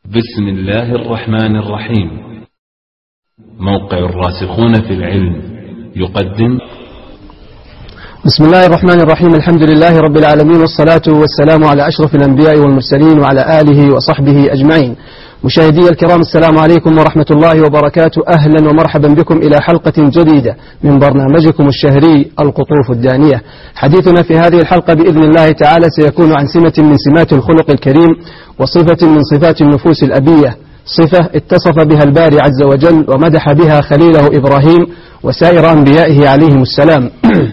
بسم الله الرحمن الرحيم. موقع الراسخون في العلم يقدم. بسم الله الرحمن الرحيم. الحمد لله رب العالمين، والصلاة والسلام على أشرف الأنبياء والمرسلين وعلى آله وصحبه أجمعين. مشاهدي الكرام، السلام عليكم ورحمة الله وبركاته. أهلا ومرحبا بكم إلى حلقة جديدة من برنامجكم الشهري القطوف الدانية. حديثنا في هذه الحلقة بإذن الله تعالى سيكون عن سمة من سمات الخلق الكريم، وصفة من صفات النفوس الأبية، صفة اتصف بها الباري عز وجل ومدح بها خليله إبراهيم وسائر أنبيائه عليهم السلام،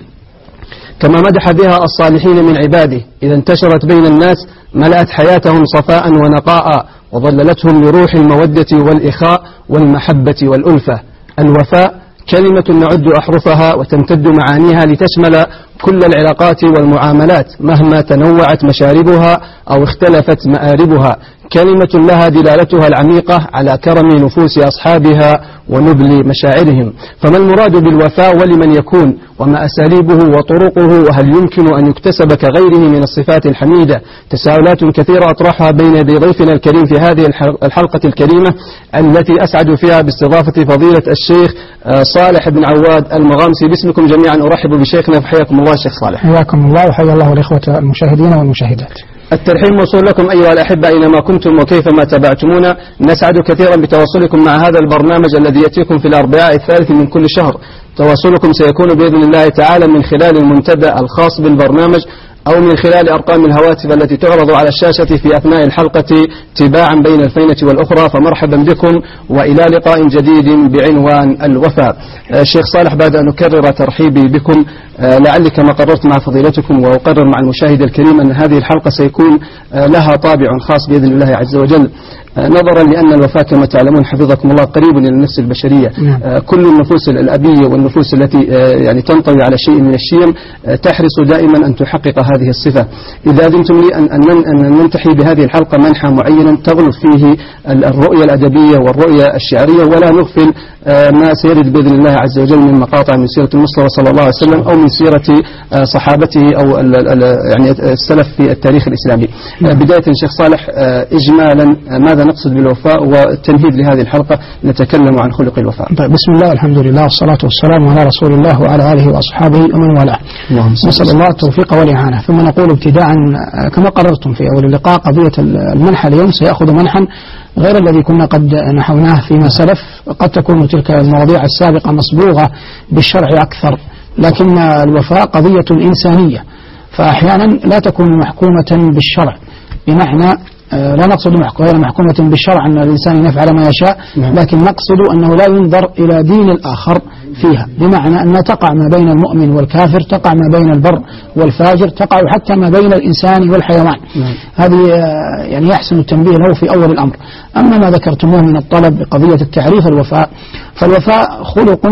كما مدح بها الصالحين من عباده إذا انتشرت بين الناس ملأت حياتهم صفاء ونقاء، وظللتهم لروح المودة والإخاء والمحبة والألفة. الوفاء كلمة نعد أحرفها وتمتد معانيها لتشمل كل العلاقات والمعاملات مهما تنوعت مشاربها أو اختلفت مآربها، كلمة لها دلالتها العميقة على كرم نفوس أصحابها ونبل مشاعرهم. فما المراد بالوفاء ولمن يكون، وما أساليبه وطرقه، وهل يمكن أن يكتسب كغيره من الصفات الحميدة؟ تساؤلات كثيرة أطرحها بين يدي ضيفنا الكريم في هذه الحلقة الكريمة التي أسعد فيها باستضافة فضيلة الشيخ صالح بن عواد المغامسي. باسمكم جميعا أرحب بشيخنا، فحياكم الله شيخ صالح. حياكم الله وحيا الله الإخوة المشاهدين والمشاهدات. الترحيب موصول لكم أيها الأحبة أينما كنتم وكيفما تابعتمونا. نسعد كثيرا بتواصلكم مع هذا البرنامج الذي يأتيكم في الأربعاء الثالث من كل شهر. تواصلكم سيكون بإذن الله تعالى من خلال المنتدى الخاص بالبرنامج أو من خلال أرقام الهواتف التي تعرض على الشاشة في أثناء الحلقة تباعا بين الفينة والأخرى. فمرحبا بكم وإلى لقاء جديد بعنوان الوفاء. الشيخ صالح، بعد أن أكرر ترحيبي بكم، لعلي كما قررت مع فضيلتكم وأقرر مع المشاهد الكريم أن هذه الحلقة سيكون لها طابع خاص بإذن الله عز وجل، نظرا لأن الوفاء كما تعلمون حفظكم الله قريب إلى النفس البشرية. كل النفوس الأبية والنفوس التي يعني تنطوي على شيء من الشيم تحرص دائما أن تحقق هذه الصفة. إذا أذنتم لي أن ننتحي بهذه الحلقة منحى معينا تغلب فيه الرؤية الأدبية والرؤية الشعرية، ولا نغفل ما سيرد بإذن الله عز وجل من مقاطع من سيرة المصطفى صلى الله عليه وسلم أو من سيرة صحابته أو يعني السلف في التاريخ الإسلامي. بداية شيخ صالح، إجمالا ماذا نقصد بالوفاء، والتمهيد لهذه الحلقة نتكلم عن خلق الوفاء. طيب، بسم الله الحمد لله والصلاة والسلام على رسول الله وعلى آله وأصحابه ومن والاه. نسأل الله التوفيق والإعانة. ثم نقول ابتداء كما قررتم في أول اللقاء قضية المنحى اليوم سيأخذ منحا غير الذي كنا قد نحوناه فيما سلف. قد تكون تلك المواضيع السابقة مصبوغة بالشرع أكثر، لكن الوفاء قضية إنسانية، فأحيانا لا تكون محكومة بالشرع، بمعنى لا نقصد غير محكومة بالشرع أن الإنسان يفعل ما يشاء، لكن نقصد أنه لا ينظر إلى دين الآخر فيها، بمعنى أن تقع ما بين المؤمن والكافر، تقع ما بين البر والفاجر، تقع حتى ما بين الإنسان والحيوان. هذه يعني يحسن التنبيه له في أول الأمر. أما ما ذكرتموه من الطلب بقضية التعريف الوفاء، فالوفاء خلق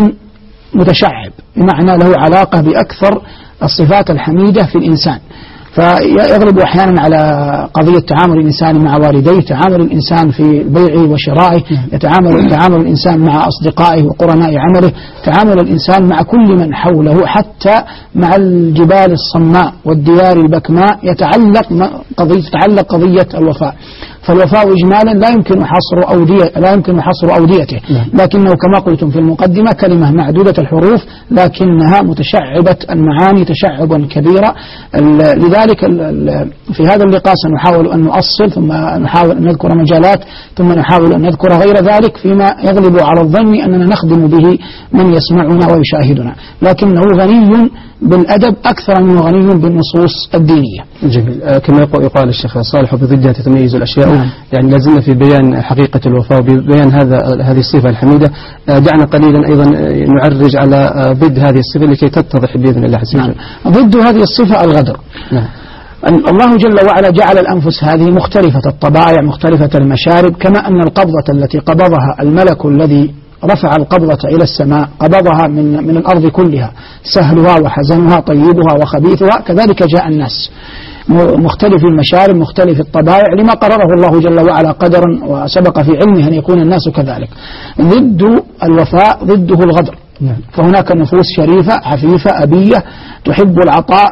متشعب، بمعنى له علاقة بأكثر الصفات الحميدة في الإنسان، فيغلب أحيانا على قضية تعامل الإنسان مع والديه، تعامل الإنسان في بيعه وشرائه، تعامل الإنسان مع أصدقائه وقرناء عمله، تعامل الإنسان مع كل من حوله، حتى مع الجبال الصماء والديار البكماء تتعلق قضية الوفاء. فالوفاء إجمالا لا يمكن حصر أوديته، لكنه كما قلتم في المقدمة كلمة معدودة الحروف، لكنها متشعبة المعاني تشعبا كبيرا. لذلك في هذا اللقاء سنحاول أن نؤصل، ثم نحاول أن نذكر مجالات، ثم نحاول أن نذكر غير ذلك فيما يغلب على الظن أننا نخدم به من يسمعنا ويشاهدنا، لكنه غني بالأدب أكثر من غني بالنصوص الدينية. جميل. كما يقال الشيخ صالح وبضدها تتميز الأشياء. يعني لازلنا في بيان حقيقة الوفاء وبيان هذه الصفة الحميدة. دعنا قليلا أيضا نعرج على ضد هذه الصفة لكي تتضح بإذن الله عز وجل. ضد هذه الصفة الغدر. الله جل وعلا جعل الأنفس هذه مختلفة الطبائع، مختلفة المشارب، كما أن القبضة التي قبضها الملك الذي رفع القبضة إلى السماء قبضها من الأرض كلها، سهلها وحزنها، طيبها وخبيثها، كذلك جاء الناس مختلف المشارب، مختلف الطبائع، لما قرره الله جل وعلا قدرا وسبق في علمه أن يكون الناس كذلك. ضد الوفاء ضده الغدر. فهناك نفوس شريفة عفيفة أبية تحب العطاء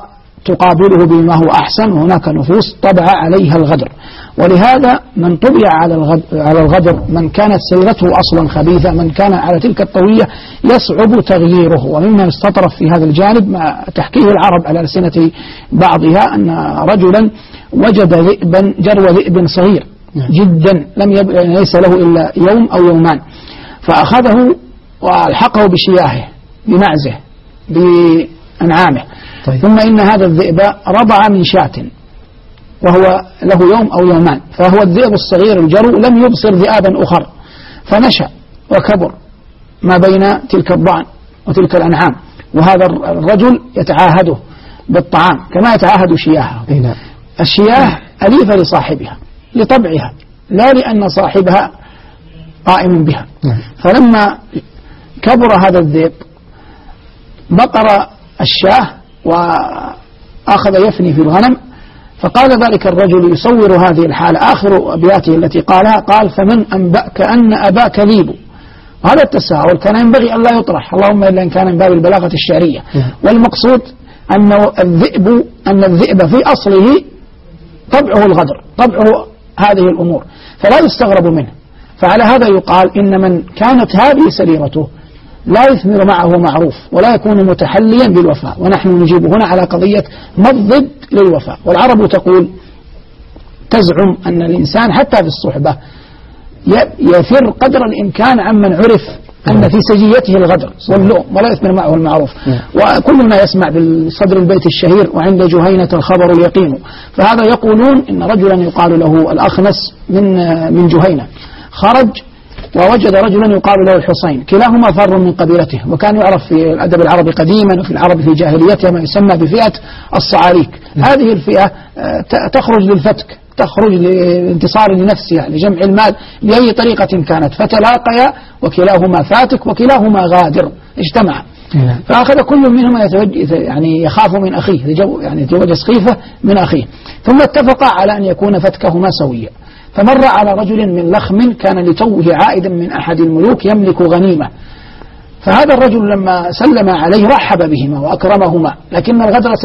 تقابله بما هو أحسن، وهناك نفوس طبع عليها الغدر. ولهذا من طبع على الغدر، من كانت سيرته أصلا خبيثة، من كان على تلك الطوية يصعب تغييره. ومما يستطرف في هذا الجانب ما تحكيه العرب على ألسنة بعضها أن رجلا وجد ذئبا، جرو ذئب صغير جدا ليس له إلا يوم أو يومان، فأخذه والحقه بشياهه بمعزه بأنعامه. طيب. ثم إن هذا الذئب رضع من شاة وهو له يوم أو يومان، فهو الذئب الصغير الجرو لم يبصر ذئابا أخر، فنشأ وكبر ما بين تلك الضعن وتلك الأنعام، وهذا الرجل يتعاهده بالطعام كما يتعاهد شياهه. الشياه أليفة لصاحبها لطبعها، لا لأن صاحبها قائم بها. فلما كبر هذا الذئب بقر الشاه وأخذ يفني في الغنم، فقال ذلك الرجل يصور هذه الحالة، آخر أبياته التي قالها قال: فمن أنبأك أن أباك ليب. وهذا التساؤل كان ينبغي أن لا يطرح، اللهم إلا إن كان من باب البلاغة الشعرية. والمقصود أن الذئب في أصله طبعه الغدر، طبعه هذه الأمور، فلا يستغرب منه. فعلى هذا يقال إن من كانت هذه سريرته لا يثمر معه معروف ولا يكون متحليا بالوفاء. ونحن نجيب هنا على قضية ما الضد للوفاء. والعرب تقول تزعم أن الإنسان حتى في الصحبة يفر قدر الإمكان عمن عرف أن في سجيته الغدر واللؤم ولا يثمر معه المعروف. وكلنا يسمع بالصدر البيت الشهير: وعند جهينة الخبر اليقين. فهذا يقولون إن رجلا يقال له الأخنس من جهينة خرج ووجد رجلا يقال له الحصين، كلاهما فر من قبيلته. وكان يعرف في الأدب العربي قديما وفي العرب في جاهليتها ما يسمى بفئة الصعاريك. هذه الفئة تخرج للفتك، تخرج لانتصار لنفسها، لجمع المال بأي طريقة كانت، فتلاقيا وكلاهما فاتك وكلاهما غادر، اجتمع. فأخذ كل منهما يعني يخاف من أخيه، يعني يتوجه سخيفة من أخيه، ثم اتفقا على أن يكون فتكهما سويا. فمر على رجل من لخم كان لتوه عائدا من أحد الملوك يملك غنيمة، فهذا الرجل لما سلم عليه رحب بهما وأكرمهما، لكن الغدر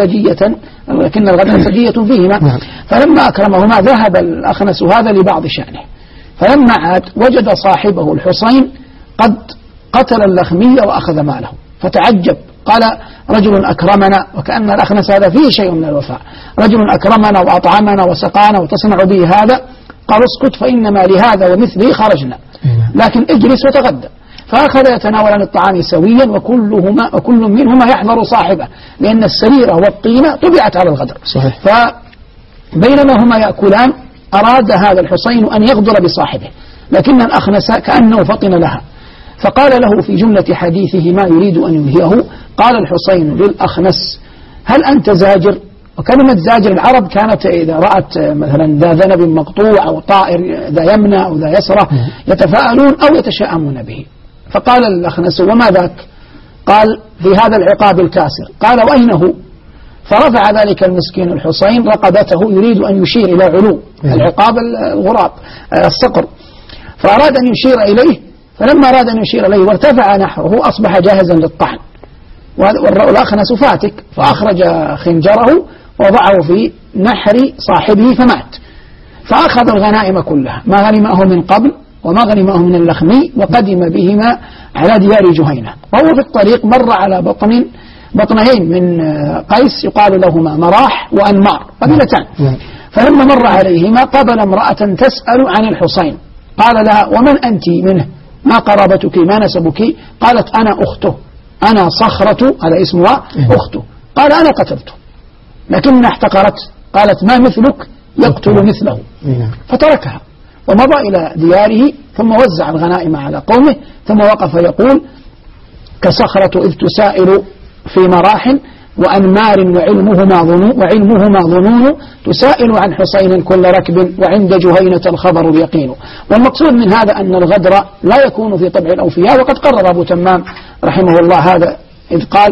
سجية فيهما. فلما أكرمهما ذهب الأخنس هذا لبعض شأنه، فلما عاد وجد صاحبه الحصين قد قتل اللخمي وأخذ ماله، فتعجب، قال: رجل أكرمنا، وكأن الأخنس هذا فيه شيء من الوفاء، رجل أكرمنا وأطعمنا وسقانا وتصنع به هذا. قال: اسكت فإنما لهذا ومثله خرجنا، لكن اجلس وتغدى. فأخذ يتناولان الطعام سويا، وكل منهما يحذر صاحبه، لأن السريرة والطينة طبعت على الغدر. صحيح. فبينما هما يأكلان أراد هذا الحصين أن يغدر بصاحبه، لكن الأخنس كأنه فطن لها، فقال له في جملة حديثه ما يريد أن ينهيه، قال الحصين للأخنس: هل أنت زاجر؟ وكلمة زاجر العرب كانت إذا رأت مثلا ذا ذنب مقطوع أو طائر ذا يمنى أو ذا يسرى يتفاءلون أو يتشاءمون به. فقال الأخنس: وما ذاك؟ قال: في هذا العقاب الكاسر. قال: وأين هو؟ فرفع ذلك المسكين الحصين رقبته يريد أن يشير إلى علو العقاب الغراب الصقر، فأراد أن يشير إليه، فلما أراد أن يشير إليه وارتفع نحره أصبح جاهزا للطعن، والأخنس فاتك، فأخرج خنجره وضعه في نحر صاحبه فمات. فأخذ الغنائم كلها، ما غنمه من قبل وما غنمه من اللخمي، وقدم بهما على ديار جهينة. وهو في الطريق مر على بطنين من قيس يقال لهما مراح وأنمار، قبيلتان. فلما مر عليهما قابل امرأة تسأل عن الحصين، قال لها: ومن أنت منه؟ ما قرابتك؟ ما نسبك؟ قالت: أنا أخته، أنا صخرة، هذا اسمها أخته. قال: أنا قتلته، لكنها احتقرت، قالت: ما مثلك يقتل مثله، فتركها ومضى إلى دياره، ثم وزع الغنائم على قومه، ثم وقف يقول: كصخرة إذ تسائل في مراح وأنمار وعلمهما ظنون تسائل عن حصين كل ركب وعند جهينة الخبر اليقين. والمقصود من هذا أن الغدر لا يكون في طبع الأوفياء، وقد قرر أبو تمام رحمه الله هذا إذ قال: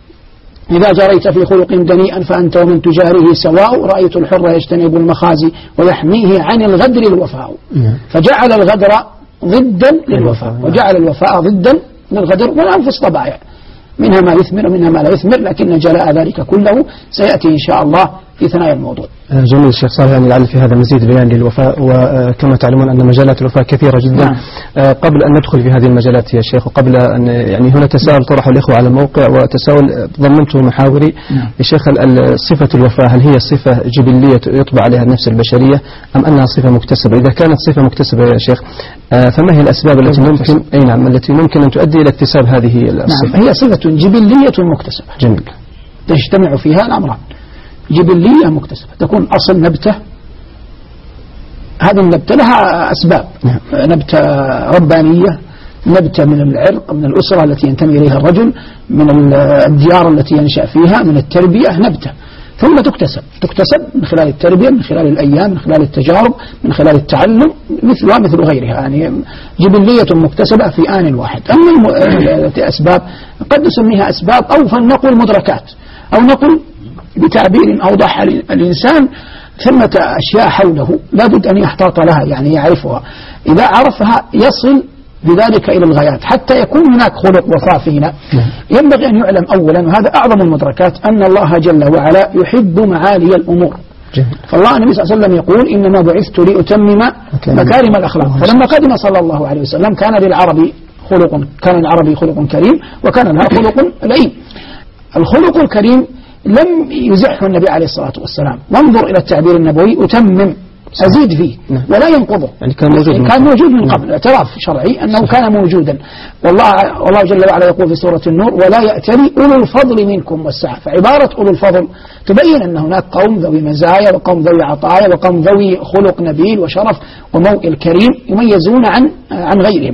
إذا جريت في خلق دنيئا فأنت ومن تجاريه سواء، رأيت الحر يجتنب المخازي ويحميه عن الغدر الوفاء. فجعل الغدر ضدا للوفاء، وجعل الوفاء ضدا للغدر، والأنفس طبائع. منها ما يثمر ومنها ما لا يثمر، لكن جلاء ذلك كله سيأتي إن شاء الله في ثنايا الموضوع. جميل شيخ صالح، يعني لعل في هذا مزيد بيان للوفاء، وكما تعلمون أن مجالات الوفاء كثيرة جدا. قبل أن ندخل في هذه المجالات يا شيخ، وقبل أن يعني هنا تساؤل طرحه الإخوة على الموقع، وتساؤل ضمنته محاوري يا شيخ. صفة الوفاء هل هي صفة جبلية يطبع عليها النفس البشرية أم أنها صفة مكتسبة؟ إذا كانت صفة مكتسبة يا شيخ، فما هي الأسباب التي ممكن التي ممكن أن تؤدي إلى اكتساب هذه الصفة؟ هي صفة جبلية مكتسبة. جميل. تجتمع فيها الأمران، جبلية مكتسبة، تكون أصل نبتة، هذه النبتة لها أسباب، نبتة ربانية، نبتة من العرق، من الأسرة التي ينتمي إليها الرجل، من الديار التي ينشأ فيها، من التربية، نبتة، ثم تكتسب من خلال التربية، من خلال الأيام، من خلال التجارب، من خلال التعلم، مثلها مثل غيرها، يعني جبلية مكتسبة في آن واحد. أما الأسباب قد نسميها أسباب، أو فلنقل مدركات، أو نقل بتعبير أوضح الإنسان ثمة أشياء حوله لابد أن يحتاط لها، يعني يعرفها، إذا عرفها يصل بذلك إلى الغايات حتى يكون هناك خلق وفاء فينا. ينبغي أن يعلم أولا، وهذا أعظم المدركات، أن الله جل وعلا يحب معالي الأمور. فالله النبي صلى الله عليه وسلم يقول إنما بعثت لأتمم مكارم الأخلاق. فلما قدم صلى الله عليه وسلم كان للعربي خلق كريم، وكان لها خلق لئيم. الخلق الكريم لم يزحه النبي عليه الصلاة والسلام، وانظر إلى التعبير النبوي، أتمم، أزيد فيه ولا ينقضه، يعني كان موجود من قبل، اعتراف شرعي أنه كان موجودا. والله جل وعلا يقول في سورة النور: ولا يأتلي أولو الفضل منكم والسعة. فعبارة أولو الفضل تبين أن هناك قوم ذوي مزايا، وقوم ذوي عطايا، وقوم ذوي خلق نبيل وشرف وموئل كريم يميزون عن غيرهم.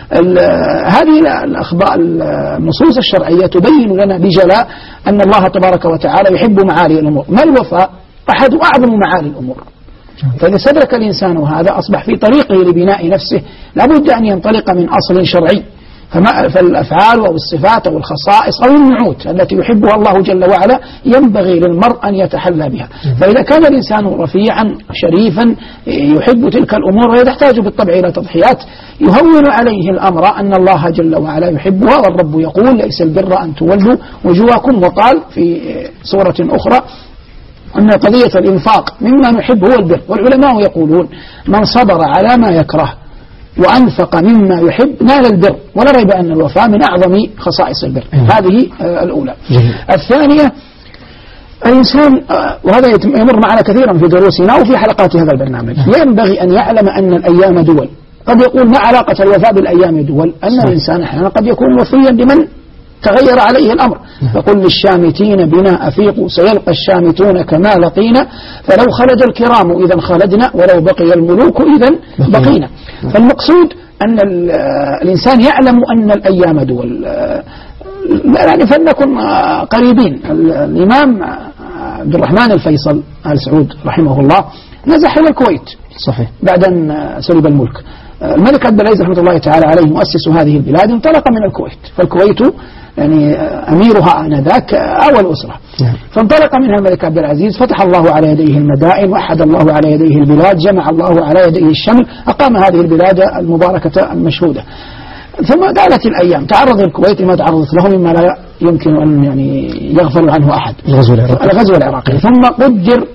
هذه الأخبار النصوص الشرعية تبين لنا بجلاء أن الله تبارك وتعالى يحب معالي الأمور. ما الوفاء؟ أحد أعظم معالي الأمور. فإذا سلك الإنسان هذا أصبح في طريقه لبناء نفسه لابد أن ينطلق من أصل شرعي. فالأفعال أو الصفات أو الخصائص أو النعوت التي يحبها الله جل وعلا ينبغي للمرء أن يتحلى بها. فإذا كان الإنسان رفيعا شريفا يحب تلك الأمور، وهي تحتاج بالطبع إلى تضحيات، يهون عليه الأمر أن الله جل وعلا يحبها. والرب يقول: ليس البر أن تولوا وجوهكم. وقال في سورة أخرى أن قضية الإنفاق مما نحب هو البر. والعلماء يقولون: من صبر على ما يكره وأنفق مما يحب نال البر. ولا ريب أن الوفاء من أعظم خصائص البر. هذه الأولى. الثانية، الإنسان، وهذا يمر معنا كثيرا في دروسنا وفي حلقات هذا البرنامج، ينبغي أن يعلم أن الأيام دول. قد يقول: ما علاقة الوفاء بالأيام دول؟ أن الإنسان أحيانا قد يكون وفيا لمن تغير عليه الأمر. فقل للشامتين بنا أفيقوا سيلقى الشامتون كما لقينا، فلو خلد الكرام إذا خلدنا، ولو بقي الملوك إذا بقينا. فالمقصود أن الإنسان يعلم أن الأيام دول. يعني فلنكن قريبين. الإمام عبد الرحمن الفيصل آل سعود رحمه الله نزح إلى الكويت صحيح بعد أن سلب الملك. الملك عبد العزيز رحمة الله تعالى عليه مؤسس هذه البلاد انطلق من الكويت. فالكويت يعني أميرها آنذاك أول أسرة. فانطلق منها الملك عبد العزيز، فتح الله على يديه المدائن، وحد الله على يديه البلاد، جمع الله على يديه الشمل، أقام هذه البلاد المباركة المشهودة. ثم دالت الأيام، تعرض الكويت لما تعرضت له مما لا يمكن أن يعني يغفل عنه أحد، الغزو العراقي. ثم قدر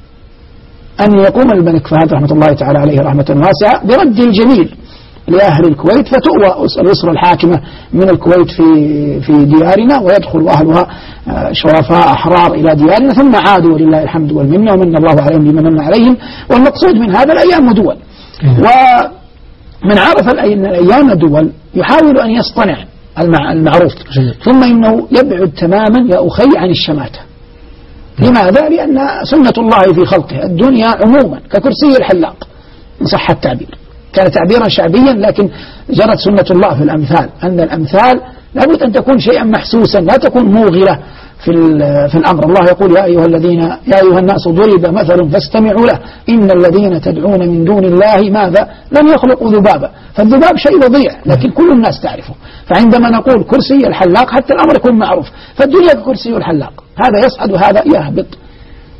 أن يقوم الملك فهد رحمة الله تعالى عليه رحمة واسعة برد الجميل لأهل الكويت، فتؤوى الأسرة الحاكمة من الكويت في ديارنا، ويدخل أهلها شرفاء أحرار إلى ديارنا، ثم عادوا ولله الحمد والمنة، ومن الله عليهم بما من عليهم. والمقصود من هذا الأيام دول. ومن عرف أن الأيام دول يحاول أن يصطنع المعروف، ثم إنه يبعد تماما يا أخي عن الشماتة. لماذا؟ لأن سنة الله في خلقه الدنيا عموما ككرسي الحلاق إن صح التعبير، كان تعبيرا شعبيا، لكن جرت سنة الله في الأمثال، أن الأمثال لابد أن تكون شيئا محسوسا، لا تكون موغلة في الأمر. الله يقول: يا أيها الناس ضرب مثل فاستمعوا له إن الذين تدعون من دون الله ماذا لم يخلقوا ذبابا. فالذباب شيء وضيع لكن كل الناس تعرفه. فعندما نقول كرسي الحلاق حتى الأمر يكون معروف. فالدنيا كرسي الحلاق، هذا يصعد وهذا يهبط،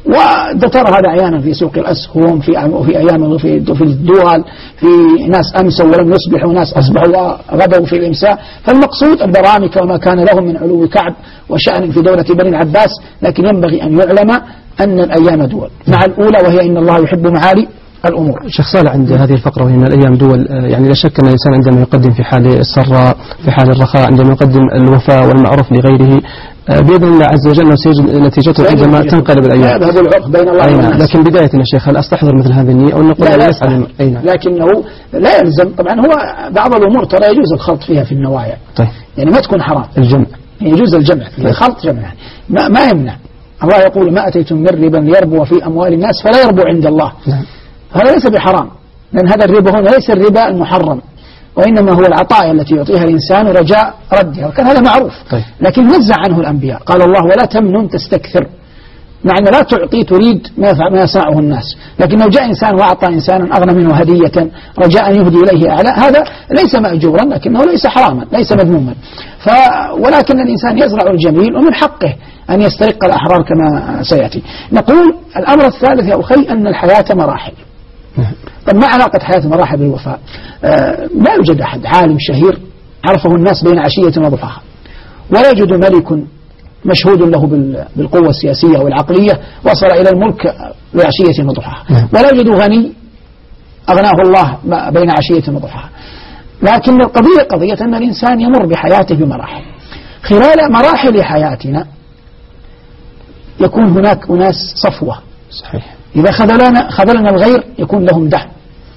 وترى هذا أحيانا في سوق الأسهم في أيام في الدول، في ناس أمسوا ولم يصبحوا، ناس أصبحوا وغدوا في الإمساء. فالمقصود البرامج وما كان لهم من علو كعب وشأن في دولة بني العباس، لكن ينبغي أن يعلم أن الأيام دول، مع الأولى وهي إن الله يحب معالي الأمور. شيخ صالح، عند هذه الفقرة وهي من الأيام دول، يعني لا شك أن الإنسان عندما يقدم في حال السراء في حال الرخاء، عندما يقدم الوفاء والمعروف لغيره بإذن الله عز وجل سيجد نتيجته عندما تنقلب الأيام. هذا العرف بين الله والناس. لكن بداية يا شيخ، هل أستحضر مثل هذه النية أو نقول لا يفعل؟ لكنه لا يلزم. طبعا هو بعض الأمور ترى يجوز الخلط فيها في النوايا. طيب. يعني ما تكون حرام. الجمع يجوز الجمع. الخلط جمع ما يمنع. الله يقول ما أتيتم من ربا ليربو في أموال الناس فلا يربو عند الله. نعم. هذا ليس بحرام، لأن هذا الربا هنا ليس الربا المحرم، وإنما هو العطايا التي يعطيها الإنسان رجاء ردها، وكان هذا معروف. طيب. لكن نزع عنه الأنبياء، قال الله ولا تمنن تستكثر، معنى لا تعطي تريد ما يسعه الناس. لكن لو جاء إنسان وأعطى إنسانا أغنى منه هدية رجاء يهدي إليه أعلى، هذا ليس مأجورا لكنه ليس حراما، ليس مذموما. ولكن الإنسان يزرع الجميل ومن حقه أن يسترق الأحرار كما سيأتي. نقول الأمر الثالث يا أخي أن الحياة مراحل. طب ما علاقة حياة مراحل بالوفاء؟ لا يوجد أحد عالم شهير عرفه الناس بين عشية وضحاها، ولا يوجد ملك مشهود له بالقوة السياسية والعقلية وصل إلى الملك بعشية وضحاها، ولا يوجد غني أغناه الله بين عشية وضحاها. لكن القضية قضية أن الإنسان يمر بحياته بمراحل. خلال مراحل حياتنا يكون هناك أناس صفوة. صحيح. إذا خذلنا الغير يكون لهم دعم.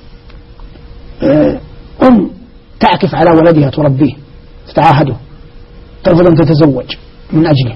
تعكف على ولدها تربيه، تتعاهده، ترفض أن تتزوج من أجله.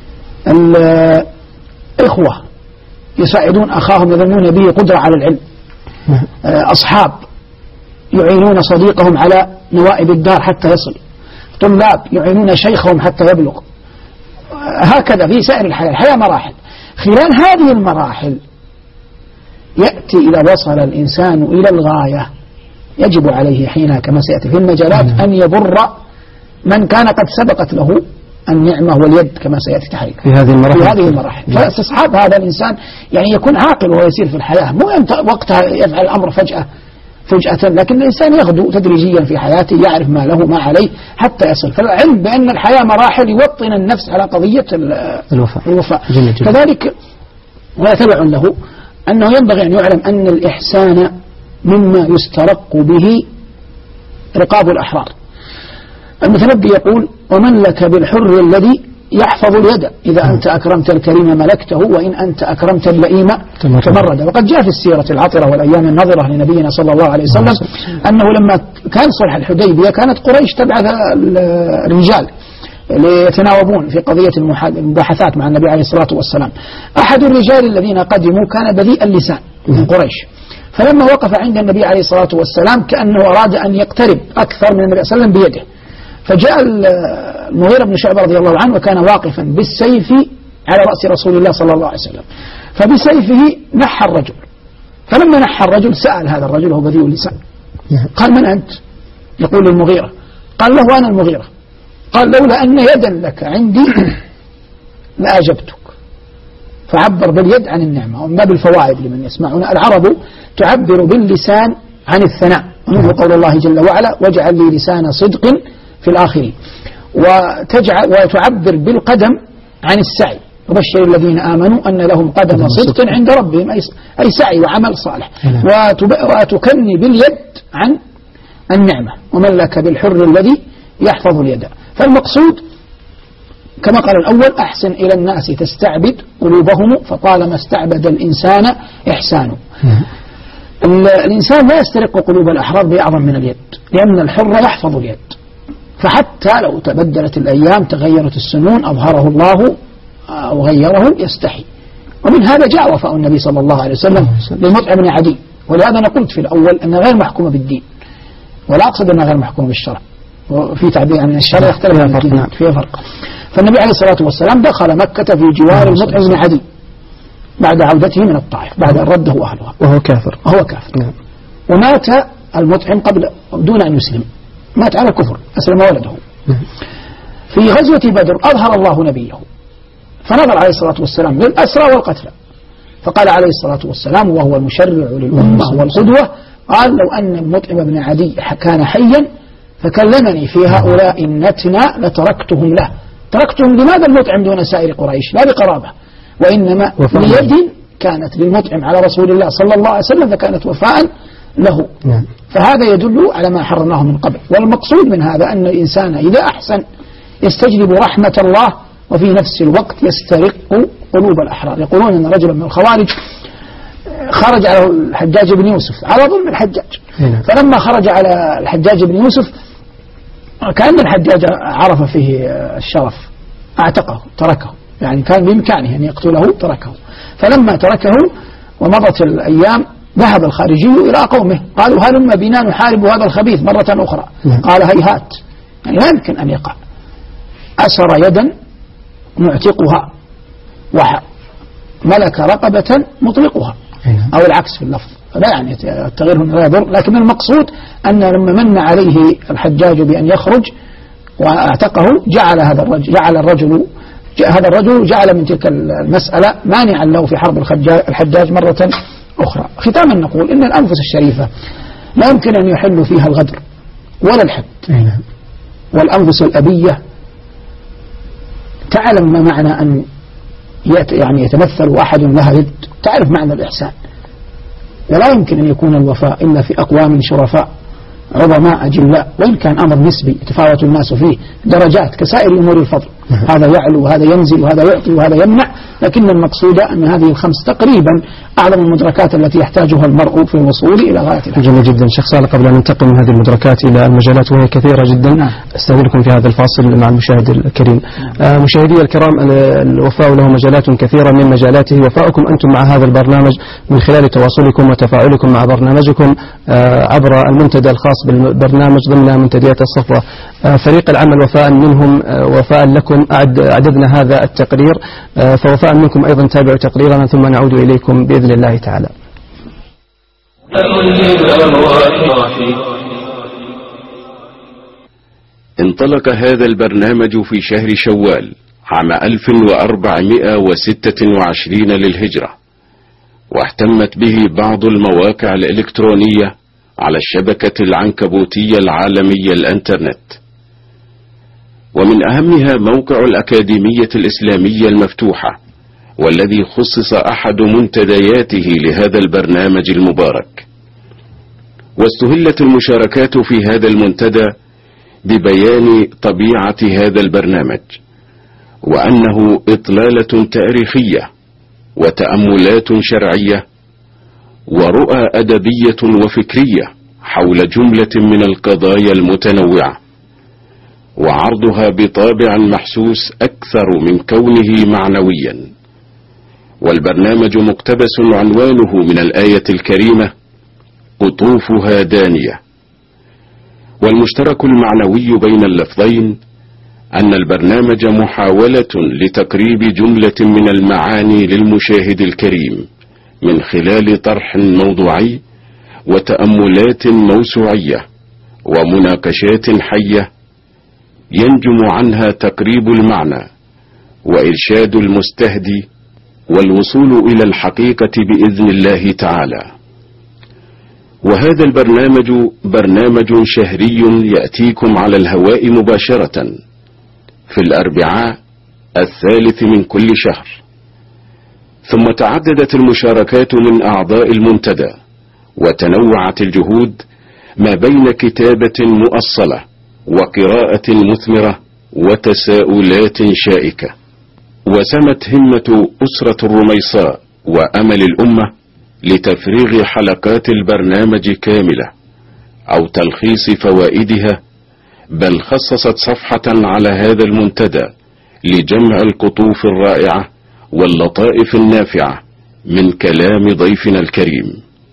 الإخوة يساعدون أخاهم يظنون به قدرة على العلم. أصحاب يعينون صديقهم على نوائب الدار حتى يصل. طلاب يعينون شيخهم حتى يبلغ. هكذا في سائر الحياة مراحل. خلال هذه المراحل يأتي إذا وصل الإنسان إلى الغاية يجب عليه حينها كما سيأتي في المجالات أن يبر من كان قد سبقت له النعمة واليد كما سيأتي تحريك في هذه المراحل. فاستصحاب هذا الإنسان يعني يكون عاقل وهو يسير في الحياة، مو وقتها يفعل الأمر فجأة، لكن الإنسان يغدو تدريجيا في حياته، يعرف ما له ما عليه حتى يصل. فالعلم بأن الحياة مراحل يوطن النفس على قضية الوفاء. كذلك ويتبع له أنه ينبغي أن يعلم أن الإحسان مما يسترق به رقاب الأحرار. المتنبي يقول ومن لك بالحر الذي يحفظ اليد، إذا أنت أكرمت الكريم ملكته وإن أنت أكرمت اللئيم تمرد. وقد جاء في السيرة العطرة والأيام النظرة لنبينا صلى الله عليه وسلم أنه لما كان صلح الحديبية كانت قريش تبعث الرجال ليتناوبون في قضية المباحثات مع النبي عليه الصلاة والسلام. أحد الرجال الذين قدموا كان بذيء اللسان من قريش، فلما وقف عند النبي عليه الصلاة والسلام كأنه أراد أن يقترب أكثر من النبي صلى الله عليه وسلم بيده، فجاء المغيرة بن شعبة رضي الله عنه وكان واقفا بالسيف على رأس رسول الله صلى الله عليه وسلم، فبسيفه نحى الرجل. فلما نحى الرجل سأل هذا الرجل وهو بذيء اللسان، قال من أنت؟ يقول للمغيرة، قال له أنا المغيرة. قال لولا أن يدا لك عندي لأجبتك. فعبر باليد عن النعمة. وما بالفوائد لمن يسمعنا، العرب تعبر باللسان عن الثناء، ومنه قول الله جل وعلا واجعل لي لسان صدق في الآخرين، وتعبر بالقدم عن السعي، وبشر الذين آمنوا أن لهم قدم صدق عند ربهم، أي سعي وعمل صالح. وتكني باليد عن النعمة، ومن لك بالحر الذي يحفظ اليد. فالمقصود كما قال الأول أحسن إلى الناس تستعبد قلوبهم فطالما استعبد الإنسان إحسانه. الإنسان لا يسترق قلوب الأحرار بأعظم من اليد، لأن الحر يحفظ اليد. فحتى لو تبدلت الأيام تغيرت السنون أظهره الله أو غيره يستحي. ومن هذا جاء وفاء النبي صلى الله عليه وسلم للمطعم بن عدي. ولهذا أنا قلت في الأول أنها غير محكومة بالدين، ولا أقصد أنها غير محكومة بالشرع، وفي تعبير عن الشرع يختلف عن الدين، فيها فرق. فالنبي عليه الصلاة والسلام دخل مكة في جوار المطعم بن عدي بعد عودته من الطائف، بعد أن رده أهلها وهو كافر. ومات المطعم قبل دون أن يسلم، مات على الكفر، أسلم ولده. في غزوة بدر أظهر الله نبيه، فنظر عليه الصلاة والسلام للأسرى والقتلى، فقال عليه الصلاة والسلام وهو المشرع للأمة والقدوة، قال لو أن المطعم بن عدي كان حيا فكلمني في هؤلاء النتنى لتركتهم له. تركتهم لماذا المطعم دون سائر قريش؟ لا بقرابة، وإنما بيد كانت للمطعم على رسول الله صلى الله عليه وسلم فكانت وفاء له. فهذا يدل على ما حرمناه من قبل. والمقصود من هذا أن الإنسان إذا أحسن يستجلب رحمة الله وفي نفس الوقت يسترق قلوب الأحرار. يقولون أن رجلا من الخوارج خرج على الحجاج بن يوسف على ظلم الحجاج، فلما خرج على الحجاج بن يوسف كأن الحجاج عرف فيه الشرف اعتقه تركه، يعني كان بإمكانه أن يقتله تركه. فلما تركه ومضت الأيام ذهب الخارجي إلى قومه، قالوا هلم بنا نحارب هذا الخبيث مرة أخرى. قال هيهات، يعني لا يمكن أن يقع. أسر يدا نعتقها وملك رقبة مطلقها، أو العكس في اللفظ، لا يعني التغيير هنا لا يضر، لكن المقصود أن لما من عليه الحجاج بأن يخرج واعتقه جعل هذا الرجل جعل من تلك المسألة مانعا له في حرب الحجاج مرة أخرى. ختاما نقول إن الأنفس الشريفة لا يمكن أن يحل فيها الغدر ولا الحد. والأنفس الأبية تعلم ما معنى أن يعني يتمثل أحد لها ضد، تعرف معنى الإحسان، ولا يمكن أن يكون الوفاء إلا في أقوام شرفاء عظماء أجلاء، وإن كان أمر نسبي يتفاوت الناس فيه درجات كسائر أمور الفضل، هذا يعلو وهذا ينزل وهذا يعطي وهذا يمنع، لكن المقصود أن هذه الخمس تقريبا أعظم المدركات التي يحتاجها المرء في الوصول إلى غاية الحياة. جميل جدا. شيخ صالح، قبل أن ننتقل من هذه المدركات إلى المجالات وهي كثيرة جدا، استأذنكم في هذا الفاصل مع المشاهد الكريم. مشاهدي الكرام، الوفاء له مجالات كثيرة، من مجالاته وفاؤكم أنتم مع هذا البرنامج من خلال تواصلكم وتفاعلكم مع برنامجكم عبر المنتدى الخاص بالبرنامج ضمن منتديات الصفوة. فريق العمل وفاء منهم وفاء لكم أعددنا هذا التقرير، فوفاء منكم أيضا تابعوا تقريرنا ثم نعود إليكم بإذن الله تعالى. انطلق هذا البرنامج في شهر شوال عام 1426 للهجرة، واهتمت به بعض المواقع الإلكترونية على الشبكة العنكبوتية العالمية الانترنت، ومن أهمها موقع الأكاديمية الإسلامية المفتوحة، والذي خصص أحد منتدياته لهذا البرنامج المبارك. واستهلت المشاركات في هذا المنتدى ببيان طبيعة هذا البرنامج، وأنه إطلالة تاريخية وتأملات شرعية ورؤى أدبية وفكرية حول جملة من القضايا المتنوعة، وعرضها بطابع محسوس أكثر من كونه معنويا. والبرنامج مقتبس عنوانه من الآية الكريمة قطوفها دانية. والمشترك المعنوي بين اللفظين أن البرنامج محاولة لتقريب جملة من المعاني للمشاهد الكريم من خلال طرح موضوعي وتأملات موسوعية ومناقشات حية ينجم عنها تقريب المعنى وإرشاد المستهدي والوصول إلى الحقيقة بإذن الله تعالى. وهذا البرنامج برنامج شهري يأتيكم على الهواء مباشرة في الأربعاء 3 من كل شهر. ثم تعددت المشاركات من أعضاء المنتدى، وتنوعت الجهود ما بين كتابة مؤصلة وقراءة مثمرة وتساؤلات شائكة. وسمت همة أسرة الرميصاء وأمل الأمة لتفريغ حلقات البرنامج كاملة أو تلخيص فوائدها، بل خصصت صفحة على هذا المنتدى لجمع القطوف الرائعة واللطائف النافعة من كلام ضيفنا الكريم.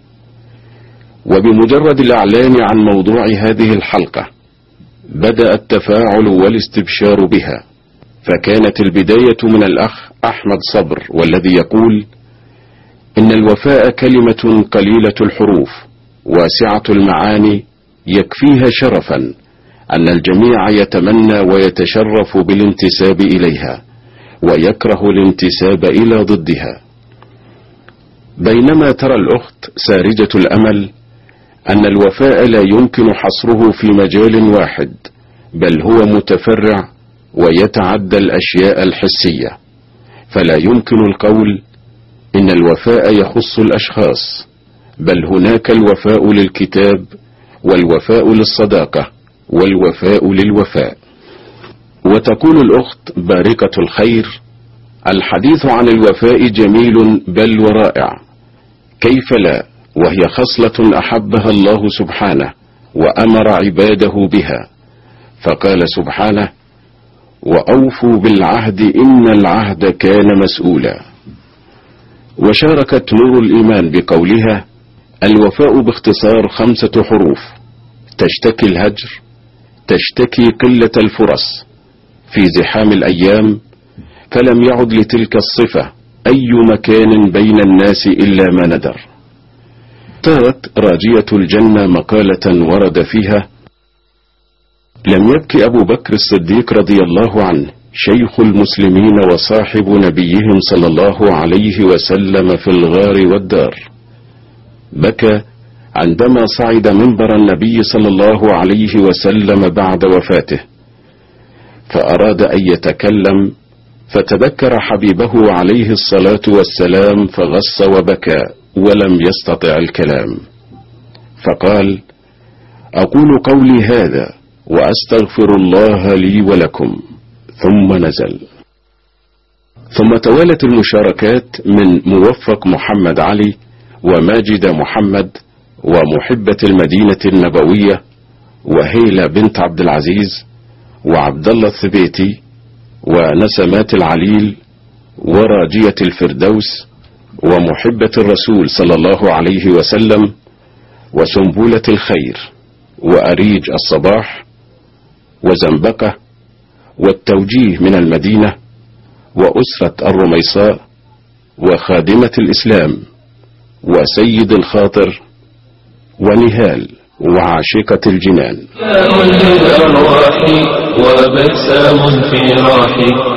وبمجرد الإعلان عن موضوع هذه الحلقة بدأ التفاعل والاستبشار بها، فكانت البداية من الأخ أحمد صبر، والذي يقول: إن الوفاء كلمة قليلة الحروف واسعة المعاني، يكفيها شرفا أن الجميع يتمنى ويتشرف بالانتساب إليها ويكره الانتساب إلى ضدها. بينما ترى الأخت سارجة الأمل أن الوفاء لا يمكن حصره في مجال واحد، بل هو متفرع ويتعدى الأشياء الحسية، فلا يمكن القول إن الوفاء يخص الأشخاص، بل هناك الوفاء للكتاب والوفاء للصداقة والوفاء للوفاء. وتقول الأخت باركة الخير: الحديث عن الوفاء جميل بل ورائع، كيف لا، وهي خصلة أحبها الله سبحانه وأمر عباده بها، فقال سبحانه: وأوفوا بالعهد إن العهد كان مسؤولا. وشاركت نور الإيمان بقولها: الوفاء باختصار 5 حروف، تشتكي الهجر، تشتكي قلة الفرص في زحام الأيام، فلم يعد لتلك الصفة أي مكان بين الناس إلا ما ندر. اختارت راجية الجنة مقالة ورد فيها: لم يبكي أبو بكر الصديق رضي الله عنه شيخ المسلمين وصاحب نبيهم صلى الله عليه وسلم في الغار والدار، بكى عندما صعد منبر النبي صلى الله عليه وسلم بعد وفاته، فأراد أن يتكلم فتذكر حبيبه عليه الصلاة والسلام فغص وبكى ولم يستطع الكلام، فقال: أقول قولي هذا وأستغفر الله لي ولكم، ثم نزل. ثم توالت المشاركات من موفق محمد علي وماجد محمد ومحبة المدينة النبوية وهيلة بنت عبد العزيز وعبد الله الثبيتي ونسمات العليل وراجية الفردوس ومحبة الرسول صلى الله عليه وسلم وسنبولة الخير وأريج الصباح وزنبقة والتوجيه من المدينة وأسرة الرميصاء وخادمة الإسلام وسيد الخاطر ونهال وعاشقة الجنان. وبسام في راحي.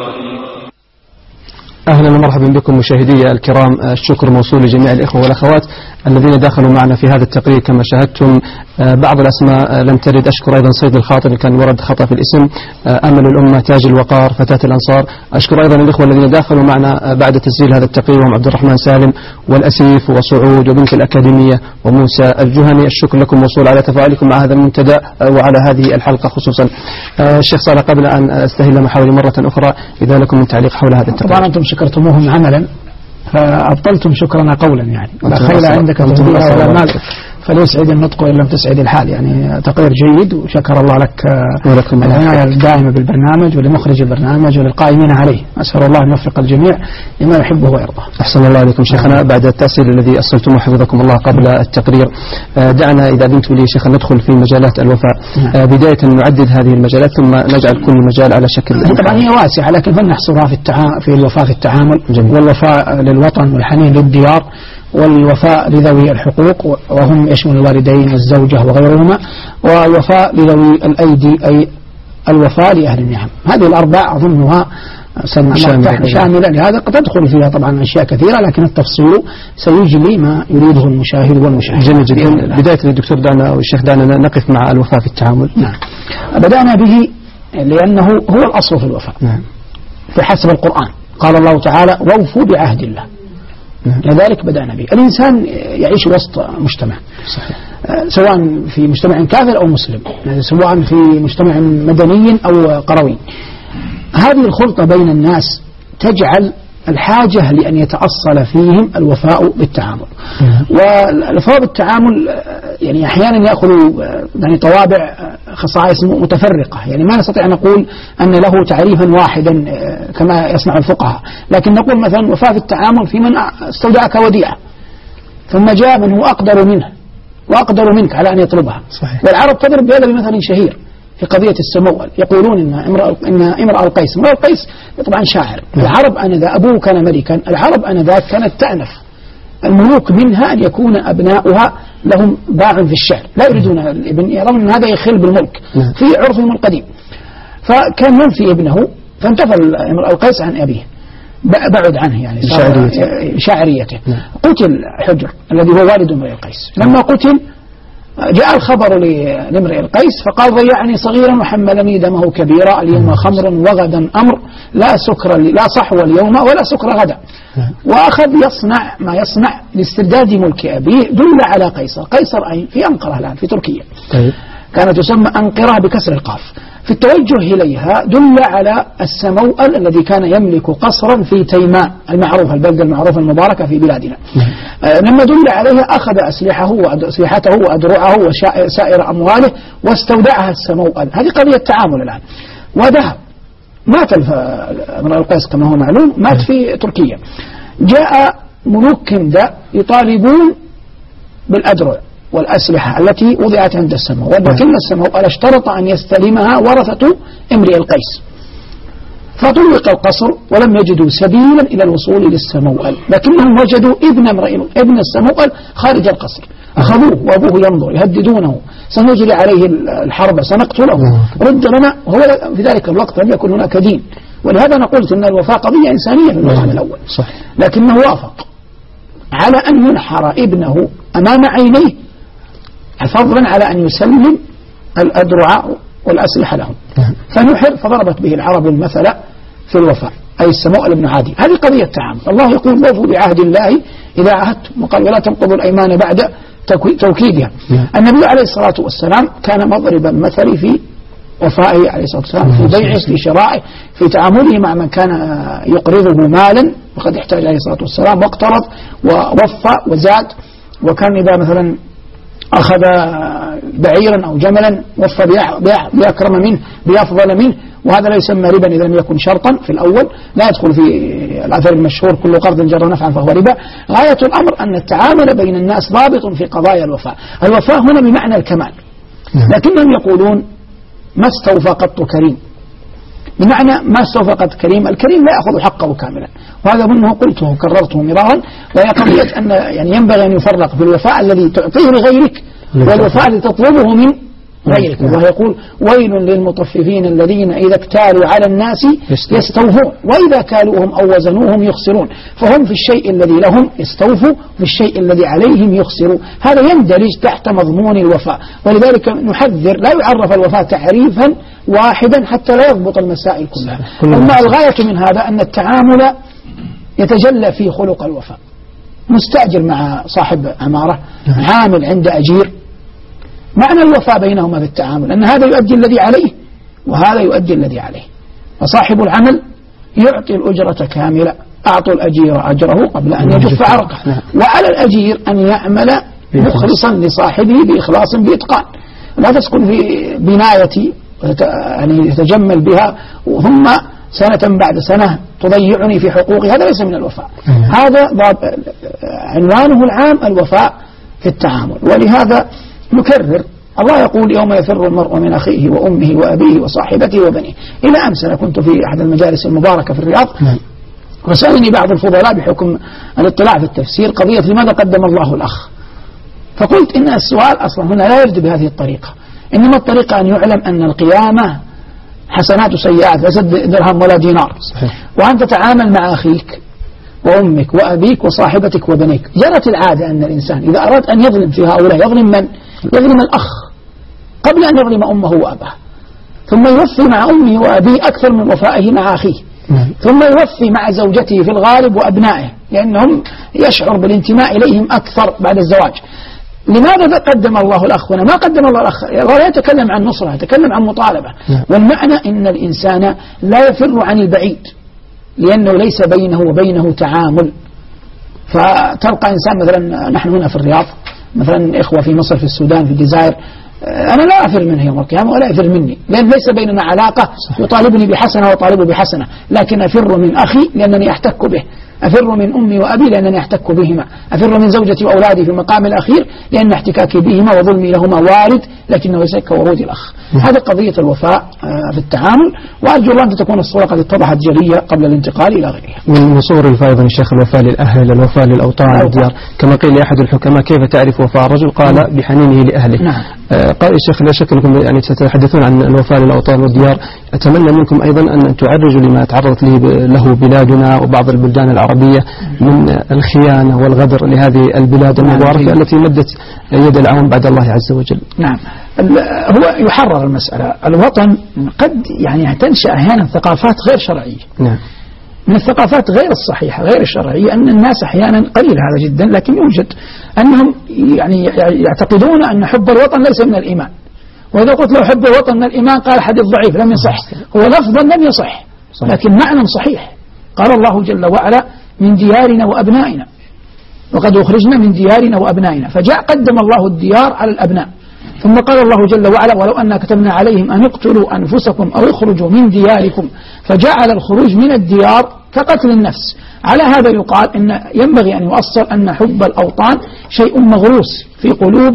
أهلا ومرحبا بكم مشاهدي الكرام. الشكر موصول لجميع الإخوة والأخوات الذين دخلوا معنا في هذا التقرير. كما شاهدتم بعض الأسماء لم ترد. أشكر أيضا سيد الخاطر كان ورد خطأ في الاسم. أمل الأمة، تاج الوقار، فتاة الأنصار. أشكر أيضا الإخوة الذين دخلوا معنا بعد تسجيل هذا التقرير وهم عبد الرحمن سالم والأسيف وصعود وبنت الأكاديمية وموسى الجهني. الشكر لكم موصول على تفاعلكم مع هذا المنتدى وعلى هذه الحلقة خصوصا. الشيخ صالح، قبل أن أستهل محاولي مرة أخرى، إذا لكم من تعليق حول هذا التقرير. طبعا أنتم شكرتموهم عملا فأبطلتم شكرنا قولا، يعني لا خيل عندك تهديها ولا مال، فليسعد النطق وإن لم تسعد الحال. يعني تقرير جيد، وشكر الله لك العناية الدائمة بالبرنامج ولمخرج البرنامج وللقائمين عليه. أسأل الله أن يوفق الجميع لما يحبه ويرضى. أحسن الله عليكم شيخنا. بعد التأصيل الذي أصلتم حفظكم الله قبل التقرير، دعنا إذا أذنتم لي شيخ ندخل في مجالات الوفاء. بداية نعدد هذه المجالات ثم نجعل كل مجال على شكل. طبعا هي واسعة لكن فلنحصرها في الوفاء في التعامل، والوفاء للوطن والحنين للديار، والوفاء لذوي الحقوق وهم يشمل الوالدين والزوجة وغيرهما، والوفاء لذوي الأيدي أي الوفاء لأهل النعم. هذه الأربع أظنها شاملة لهذا. قد تدخل فيها طبعا أشياء كثيرة لكن التفصيل سيجلي ما يريده المشاهد والمشاهد. جميل جدا. بداية الدكتور دعنا والشيخ دعنا نقف مع الوفاء في التعامل. نعم. بدأنا به لأنه هو الأصل في الوفاء. نعم. بحسب القرآن قال الله تعالى: وأوفوا بعهد الله. لذلك بدأنا به. الإنسان يعيش وسط مجتمع، صحيح. سواء في مجتمع كافر أو مسلم، سواء في مجتمع مدني أو قروي. هذه الخلطة بين الناس تجعل الحاجة لأن يتأصل فيهم الوفاء بالتعامل. والوفاء بالتعامل يعني أحيانا يأخذ يعني طوابع خصائص متفرقة، يعني ما نستطيع أن نقول أن له تعريفا واحدا كما يصنع الفقهاء، لكن نقول مثلا وفاء في التعامل في من استودعك وديعة ثم جاء من هو أقدر منه وأقدر منك على أن يطلبها. صحيح. والعرب تضرب بهذا بمثل شهير في قضية السمول، يقولون إن امرأ القيس، امرأ القيس طبعا شاعر. العرب أنذاك أبوه كان ملكا، العرب أنذاك كانت تأنف الملوك منها أن يكون أبناؤها لهم باع في الشعر، لا يريدون الابن، يرون أن هذا يخل بالملك في عرفهم القديم. فكان ينفي ابنه، فانتفى امرأ القيس عن أبيه، بعد عنه يعني شاعريته. قتل حجر الذي هو والد امرئ القيس. لما قتل جاء الخبر لامرئ القيس فقال ضيعني صغيرا وحملني دمه كبيرا، اليوم خمر وغدا أمر، لا صحو اليوم ولا سكر غدا. وأخذ يصنع ما يصنع لاسترداد ملك أبيه. دل على قيصر. قيصر أي في أنقرة الآن في تركيا. كانت تسمى أنقرة بكسر القاف. في التوجه إليها دل على السموأل الذي كان يملك قصرا في تيماء المعروف، البلدة المعروفة المباركة في بلادنا. لما دل عليها أخذ أسلحته وأدرعه وسائر أمواله واستودعها السموأل. هذه قضية تعامل الآن. وذهب مات امرئ القيس كما هو معلوم، مات في تركيا. جاء ملوك كندا يطالبون بالأدرع والأسلحة التي وضعت عند السموأل، ولكن السموأل اشترط أن يستلمها ورثة امرئ القيس. فطلق القصر ولم يجدوا سبيلا إلى الوصول للسموأل، لكنهم وجدوا ابن السموأل خارج القصر. أخذوه وأبوه ينظر يهددونه سنجري عليه الحرب سنقتله رد لنا. وهو في ذلك الوقت لم يكن هناك دين، ولهذا نقول أن الوفاء قضية إنسانية في المقام الأول. لكنه وافق على أن ينحر ابنه أمام عينيه فضلا على أن يسلم الأدرع والأسلحة لهم. فنحر فضربت به العرب المثل في الوفاء، أي السموأل بن عادي. هذه قضية تعامل. الله يقول وفوا بعهد الله إذا عهدتم، وقال ولا تنقضوا الأيمان بعد توكيدها. النبي عليه الصلاة والسلام كان مضرب المثل في وفائه عليه الصلاة والسلام، في بيعه، في شرائه، في تعامله مع من كان يقرضه مالا وقد احتاج عليه الصلاة والسلام واقترض ووفى وزاد. وكان إذا مثلا أخذ بعيرا أو جملا وفى بأكرم منه بأفضل منه، وهذا لا يسمى ربا إذا لم يكن شرطا في الأول، لا يدخل في الأثر المشهور كل قرض جر نفعا فهو ربا. غاية الأمر أن التعامل بين الناس ضابط في قضايا الوفاء. الوفاء هنا بمعنى الكمال، لكنهم يقولون ما استوفى قط كريم، بمعنى ما استوفى قط كريم. الكريم لا يأخذ حقه كاملا، وهذا منه قلته وكررته مرارا. وهي قضية أن يعني ينبغي أن يفرق في الوفاء الذي تعطيه لغيرك والوفاء الذي تطلبه من غيرك. الله يقول ويل للمطففين الذين إذا اكتالوا على الناس يستوفون وإذا كالوهم أو وزنوهم يخسرون. فهم في الشيء الذي لهم يستوفوا، في الشيء الذي عليهم يخسروا. هذا يندرج تحت مضمون الوفاء، ولذلك نحذر لا يعرف الوفاء تعريفا واحدا حتى لا يضبط المسائل كلها. أما الغاية من هذا أن التعامل يتجلى في خلق الوفاء. مستأجر مع صاحب عمارة، عامل عند أجير، معنى الوفاء بينهما بالتعامل أن هذا يؤدي الذي عليه وهذا يؤدي الذي عليه. فصاحب العمل يعطي الأجرة كاملة، أعطوا الأجير أجره قبل أن يجف عرقه، وعلى الأجير أن يعمل مخلصا لصاحبه بإخلاص بإتقان، لا تسكن في بنايتي يعني يتجمل بها ثم سنة بعد سنة تضيعني في حقوقي. هذا ليس من الوفاء. هذا عنوانه العام الوفاء في التعامل. ولهذا نكرر الله يقول يوم يفر المرء من أخيه وأمه وأبيه وصاحبته وبنيه. إلى أمس أنا كنت في أحد المجالس المباركة في الرياض، وسألني بعض الفضلاء بحكم الاطلاع في التفسير قضية لماذا قدم الله الأخ. فقلت إن السؤال أصلا هنا لا يرد بهذه الطريقة، إنما الطريقة أن يعلم أن القيامة حسنات وسيئات، ليست درهم ولا دينار. وأن تتعامل مع أخيك وأمك وأبيك وصاحبتك وبنيك. جرت العادة أن الإنسان إذا أراد أن يظلم في هؤلاء يظلم من؟ يظلم الأخ قبل أن يظلم أمه وأباه، ثم يوفي مع أمه وأبيه أكثر من وفائه مع أخيه، ثم يوفي مع زوجته في الغالب وأبنائه لأنهم يشعر بالانتماء إليهم أكثر بعد الزواج. لماذا قدم الله الأخ هنا؟ ما قدم الله الأخ ولا يتكلم عن نصرة، يتكلم عن مطالبة. والمعنى إن الإنسان لا يفر عن البعيد لأنه ليس بينه وبينه تعامل. فتلقى إنسان مثلا نحن هنا في الرياض، مثلا إخوة في مصر، في السودان، في الجزائر، أنا لا أفر منه يوم القيامة ولا يفر مني، لأن ليس بيننا علاقة يطالبني بحسنة وطالبه بحسنة، لكن أفر من أخي لأنني أحتك به أفر من أمي وأبي لأنني أحتك بهما، أفر من زوجتي وأولادي في المقام الأخير لأن احتكاكي بهما وظلمي لهما وارد لكنه ليس كورود الأخ. هذا قضية الوفاء في التعامل، وأرجو الله أن تكون الصورة قد اتضحت جلية قبل الانتقال إلى غيرها. من صور الوفاء أيضا الشيخ الوفاء للأهل، الوفاء للأوطان والديار، كما قيل لأحد الحكماء كيف تعرف وفاء الرجل؟ قال بحنينه لأهله. نعم. قال الشيخ لا شك أنكم يعني تتحدثون عن الوفاء للأوطان والديار، أتمنى منكم أيضا أن تعرجوا لما تعرضت له بلادنا وبعض البلدان العربية من الخيانة والغدر لهذه البلاد المباركة التي مدت يد العون بعد الله عز وجل. نعم، هو يحرر المسألة. الوطن قد يعني تنشأ أحيانا ثقافات غير شرعية. نعم. من الثقافات غير الصحيحة غير الشرعية أن الناس أحيانا قليل هذا جدا لكن يوجد أنهم يعني يعتقدون أن حب الوطن ليس من الإيمان، وإذا قلت له حب الوطن من الإيمان قال حديث ضعيف لم يصح، هو لفظا لم يصح لكن معنى صحيح. قال الله جل وعلا من ديارنا وأبنائنا وقد أخرجنا من ديارنا وأبنائنا، فجاء قدم الله الديار على الأبناء، ثم قال الله جل وعلا ولو أن كتبنا عليهم أن اقتلوا أنفسكم أو اخرجوا من دياركم، فجعل الخروج من الديار كقتل النفس. على هذا يقال إن ينبغي أن يؤصل أن حب الأوطان شيء مغروس في قلوب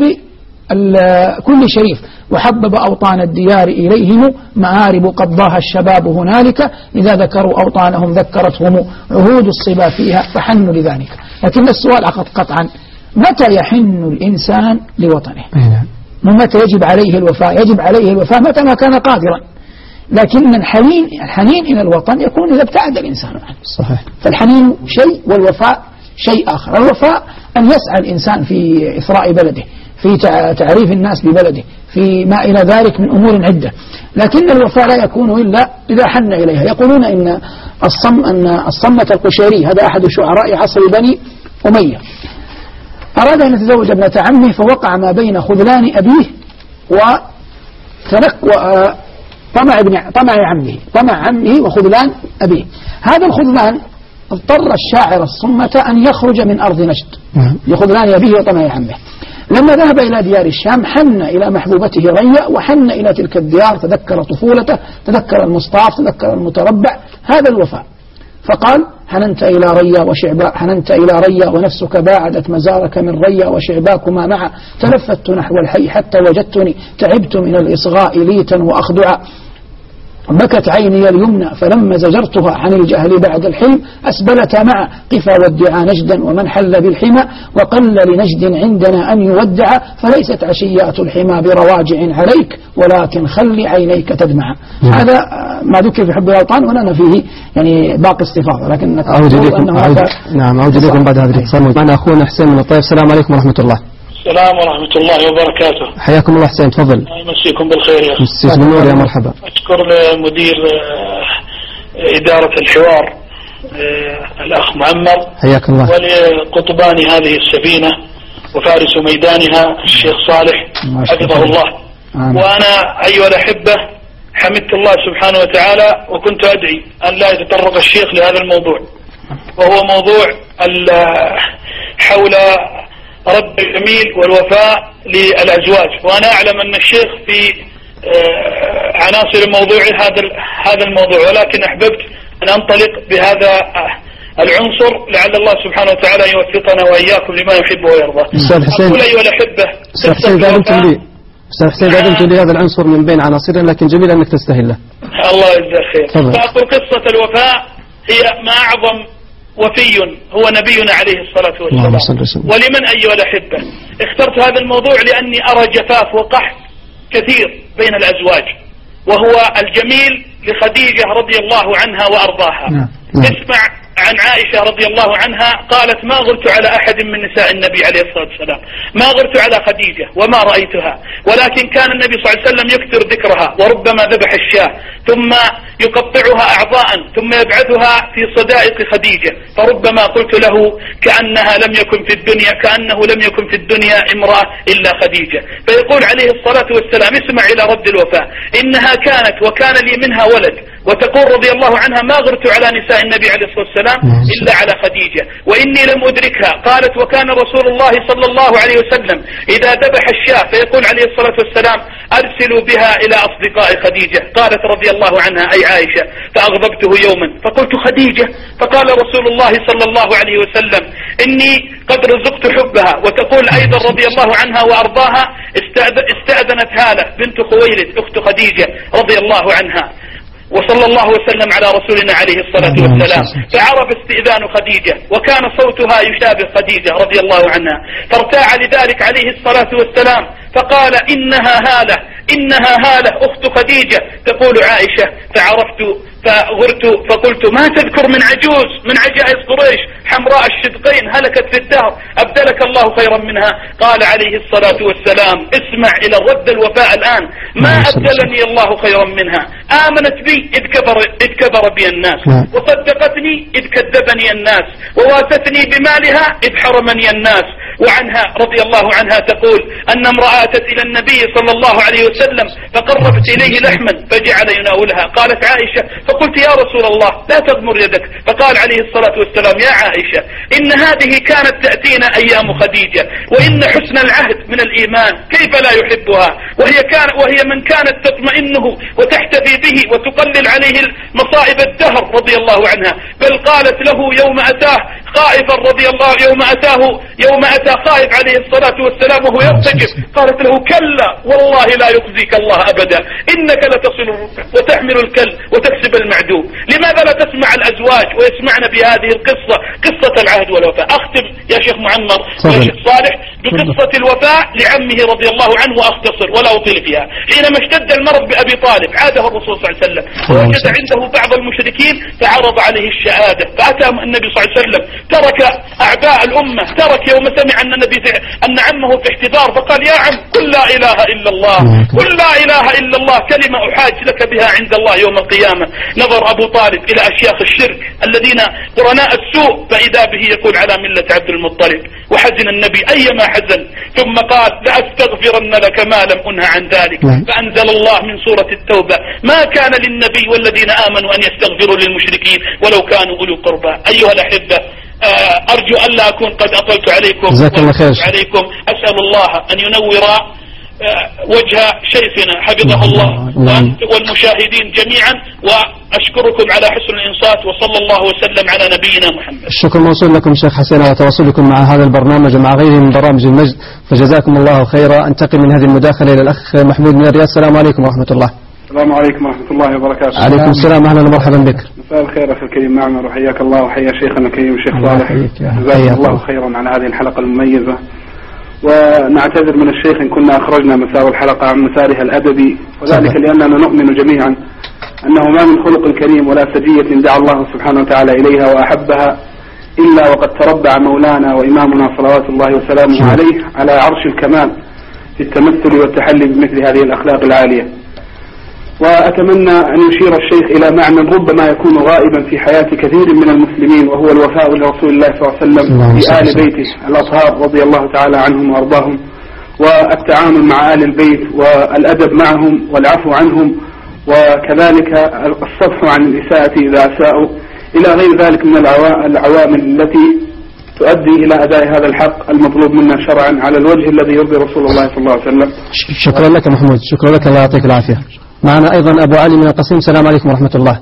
كل شريف، وحبب أوطان الديار إليهم مآرب قضاها الشباب هنالك، إذا ذكروا أوطانهم ذكرتهم عهود الصبا فيها فحنوا لذلك. لكن السؤال قطعا متى يحن الإنسان لوطنه؟ ومتى يجب عليه الوفاء؟ يجب عليه الوفاء متى ما كان قادرا، لكن الحنين إلى الوطن يكون إذا ابتعد الإنسان عنه. صحيح. فالحنين شيء والوفاء شيء آخر. الوفاء أن يسعى الإنسان في إثراء بلده، في تعريف الناس ببلده، في ما إلى ذلك من أمور عدة، لكن الوفاء لا يكون إلا إذا حن إليها. يقولون إن الصمة القشيري هذا أحد شعراء عصر بني أمية أراد أن يتزوج ابنة عمه، فوقع ما بين خذلان أبيه طمع عمه وخذلان أبيه. هذا الخذلان اضطر الشاعر الصمة أن يخرج من أرض نجد لخذلان أبيه وطمع عمه. لما ذهب إلى ديار الشام حن إلى محبوبته ريا، وحن إلى تلك الديار، تذكر طفولته، تذكر المصطاف، تذكر المتربع، هذا الوفاء. فقال حننت إلى ريا ونفسك باعدت مزارك من ريا وشعباكما معا، تلفت نحو الحي حتى وجدتني، تعبت من الإصغاء ليتا وأخضعا، بكت عيني اليمنى فلما زجرتها عن الجهل بعد الحلم، أسبلتا مع قفا والدعا نجدا ومن حل بالحمى، وقل لنجد عندنا أن يودع، فليست عشيات الحمى برواجع عليك ولكن خل عينيك تدمع. هذا ما ذكر في حب الأوطان، ولنا فيه يعني باقي استفاضة، لكن أعود إليكم بعد هذا الاتصال. معنا أخونا حسين من الطائف. السلام عليكم ورحمة الله. السلام ورحمة الله وبركاته. حياكم الله حسين، تفضل. مسيكم بالخير يا أخي. مسيك بالنور يا مرحبا. أشكر مدير إدارة الحوار الأخ معمر، حياك الله، ولقطبان هذه السفينة وفارس ميدانها الشيخ صالح حفظه الله. وأنا أيها الأحبة حمدت الله سبحانه وتعالى، وكنت أدعي أن لا يتطرق الشيخ لهذا الموضوع، وهو موضوع حول رد الجميل والوفاء للأزواج. وأنا أعلم أن الشيخ في عناصر الموضوع هذا الموضوع، ولكن أحببت أن أنطلق بهذا العنصر لعل الله سبحانه وتعالى يوفقنا وإياكم لما يحب ويرضى. أستاذ حسين، أقول أيها الأحبة، أستاذ حسين قدمتم لي هذا العنصر من بين عناصرنا، لكن جميل أنك تستهله. الله يجزاك خير. فأقول قصة الوفاء هي ما أعظم وفي هو نبينا عليه الصلاة والسلام. ولمن أيها الأحبة اخترت هذا الموضوع؟ لأني أرى جفاف وقحط كثير بين الأزواج، وهو الجميل لخديجة رضي الله عنها وأرضاها. اسمع عن عائشة رضي الله عنها قالت ما غرت على أحد من نساء النبي عليه الصلاة والسلام، ما غرت على خديجة وما رأيتها، ولكن كان النبي صلى الله عليه وسلم يكثر ذكرها، وربما ذبح الشاة ثم يقطعها أعضاء ثم يبعثها في صدائق خديجة، فربما قلت له كأنه لم يكن في الدنيا امرأة إلا خديجة. فيقول عليه الصلاة والسلام اسمع إلى رد الوفاء، إنها كانت وكان لي منها ولد وتقول رضي الله عنها: ما غرت على نساء النبي عليه الصلاة والسلام إلا على خديجة وإني لم أدركها. قالت: وكان رسول الله صلى الله عليه وسلم إذا ذبح الشاة فيقول عليه الصلاة والسلام: أرسلوا بها إلى أصدقاء خديجة. قالت رضي الله عنها أي عائشة: فأغضبته يوما فقلت: خديجة؟ فقال رسول الله صلى الله عليه وسلم: إني قد رزقت حبها. وتقول أيضا رضي الله عنها وأرضاها: استأذنت هالة بنت خويلد أخت خديجة رضي الله عنها. وصلى الله وسلم على رسولنا عليه الصلاة والسلام، فعرف استئذان خديجة وكان صوتها يشابه خديجة رضي الله عنها، فارتاع لذلك عليه الصلاة والسلام فقال: إنها هالة أخت خديجة. تقول عائشة: فغرت فقلت: ما تذكر من عجوز من عجائز قريش حمراء الشدقين هلكت في الدهر أبدلك الله خيرا منها. قال عليه الصلاة والسلام: اسمع إلى الرد الوفاء الآن: ما أبدلني الله خيرا منها. آمنت بي إذ كبر بي الناس، وصدقتني إذ كذبني الناس، وواتتني بمالها إذ حرمني الناس. وعنها رضي الله عنها تقول أن امرأة أتت إلى النبي صلى الله عليه وسلم فقربت إليه لحما فجعل يناولها. قالت عائشة: فقلت: يا رسول الله لا تضمر يدك. فقال عليه الصلاة والسلام: يا عائشة، إن هذه كانت تأتينا أيام خديجة، وإن حسن العهد من الإيمان، كيف لا يحبها وهي من كانت تطمئنه وتحتفي به وتقلل عليه مصائب الدهر رضي الله عنها. بل قالت له يوم أتاه خائفا رضي الله يوم أتى خائف عليه الصلاة والسلام وهو يرتجف، قالت له: كلا والله لا يخزيك الله أبدا، إنك لتصل الرحم وتحمل الكل وتكسب المعدوم. لماذا لا تسمع الأزواج ويسمعن بهذه القصة، قصة العهد والوفاء؟ أختم يا شيخ معمر ويا شيخ صالح بقصة الوفاء لعمه رضي الله عنه وأختصر ولا أطيل فيها. حينما اشتد المرض بأبي طالب عاده الرسول صلى الله عليه وسلم ووجد عنده بعض المشركين فعرض عليه الشهادة، فأتى النبي صلى الله عليه وسلم ترك أعداء الأمة، ترك يوم سمع أن عمه في احتضار فقال: يا عم قل لا إله إلا الله، قل لا إله إلا الله، كلمة أحاج لك بها عند الله يوم القيامة. نظر أبو طالب إلى أشياخ الشرك الذين قرناء السوء فإذا به يقول على ملة عبد المطلب، وحزن النبي أيما حزن، ثم قال: لأستغفرن لك ما لم أنه عن ذلك. فأنزل الله من سورة التوبة: ما كان للنبي والذين آمنوا أن يستغفروا للمشركين ولو كانوا أولي قربى. أيها الأحبة، أرجو أن لا أكون قد أطلت عليكم عليكم. أسأل الله أن ينور وجه شيخنا حفظه الله والمشاهدين جميعا، وأشكركم على حسن الإنصات، وصلى الله وسلم على نبينا محمد. الشكر موصول لكم شيخ حسين على تواصلكم مع هذا البرنامج ومع غيره من برامج المجد، فجزاكم الله خيرا. أنتقل من هذه المداخلة إلى الأخ محمود من الرياض. السلام عليكم ورحمة الله. السلام عليكم ورحمة الله وبركاته. عليكم السلام، أهلا ومرحبا بك. مساء الخير أخي الكريم معمر، وحياك الله وحيا شيخنا الكريم الشيخ صالح، جزاكم الله خيرا على هذه الحلقة المميزة. ونعتذر من الشيخ إن كنا أخرجنا مسار الحلقة عن مسارها الأدبي، وذلك لأننا نؤمن جميعا أنه ما من خلق كريم ولا سجية دعا الله سبحانه وتعالى إليها وأحبها إلا وقد تربع مولانا وإمامنا صلوات الله وسلامه عليه على عرش الكمال في التمثل والتحلي بمثل هذه الأخلاق العالية. وأتمنى أن يشير الشيخ إلى معنى ربما يكون غائبا في حياة كثير من المسلمين، وهو الوفاء لرسول الله صلى الله عليه وسلم في آل بيته الأطهار رضي الله تعالى عنهم وأرضاهم، والتعامل مع آل البيت والأدب معهم والعفو عنهم، وكذلك الصفح عن الإساءة إذا أساءوا، إلى غير ذلك من العوامل التي تؤدي إلى أداء هذا الحق المطلوب منا شرعا على الوجه الذي يرضي رسول الله صلى الله عليه وسلم. شكرا لك محمود، شكرا لك، الله يعطيك العافية. معنا أيضا أبو علي من القصيم. السلام عليكم ورحمة الله.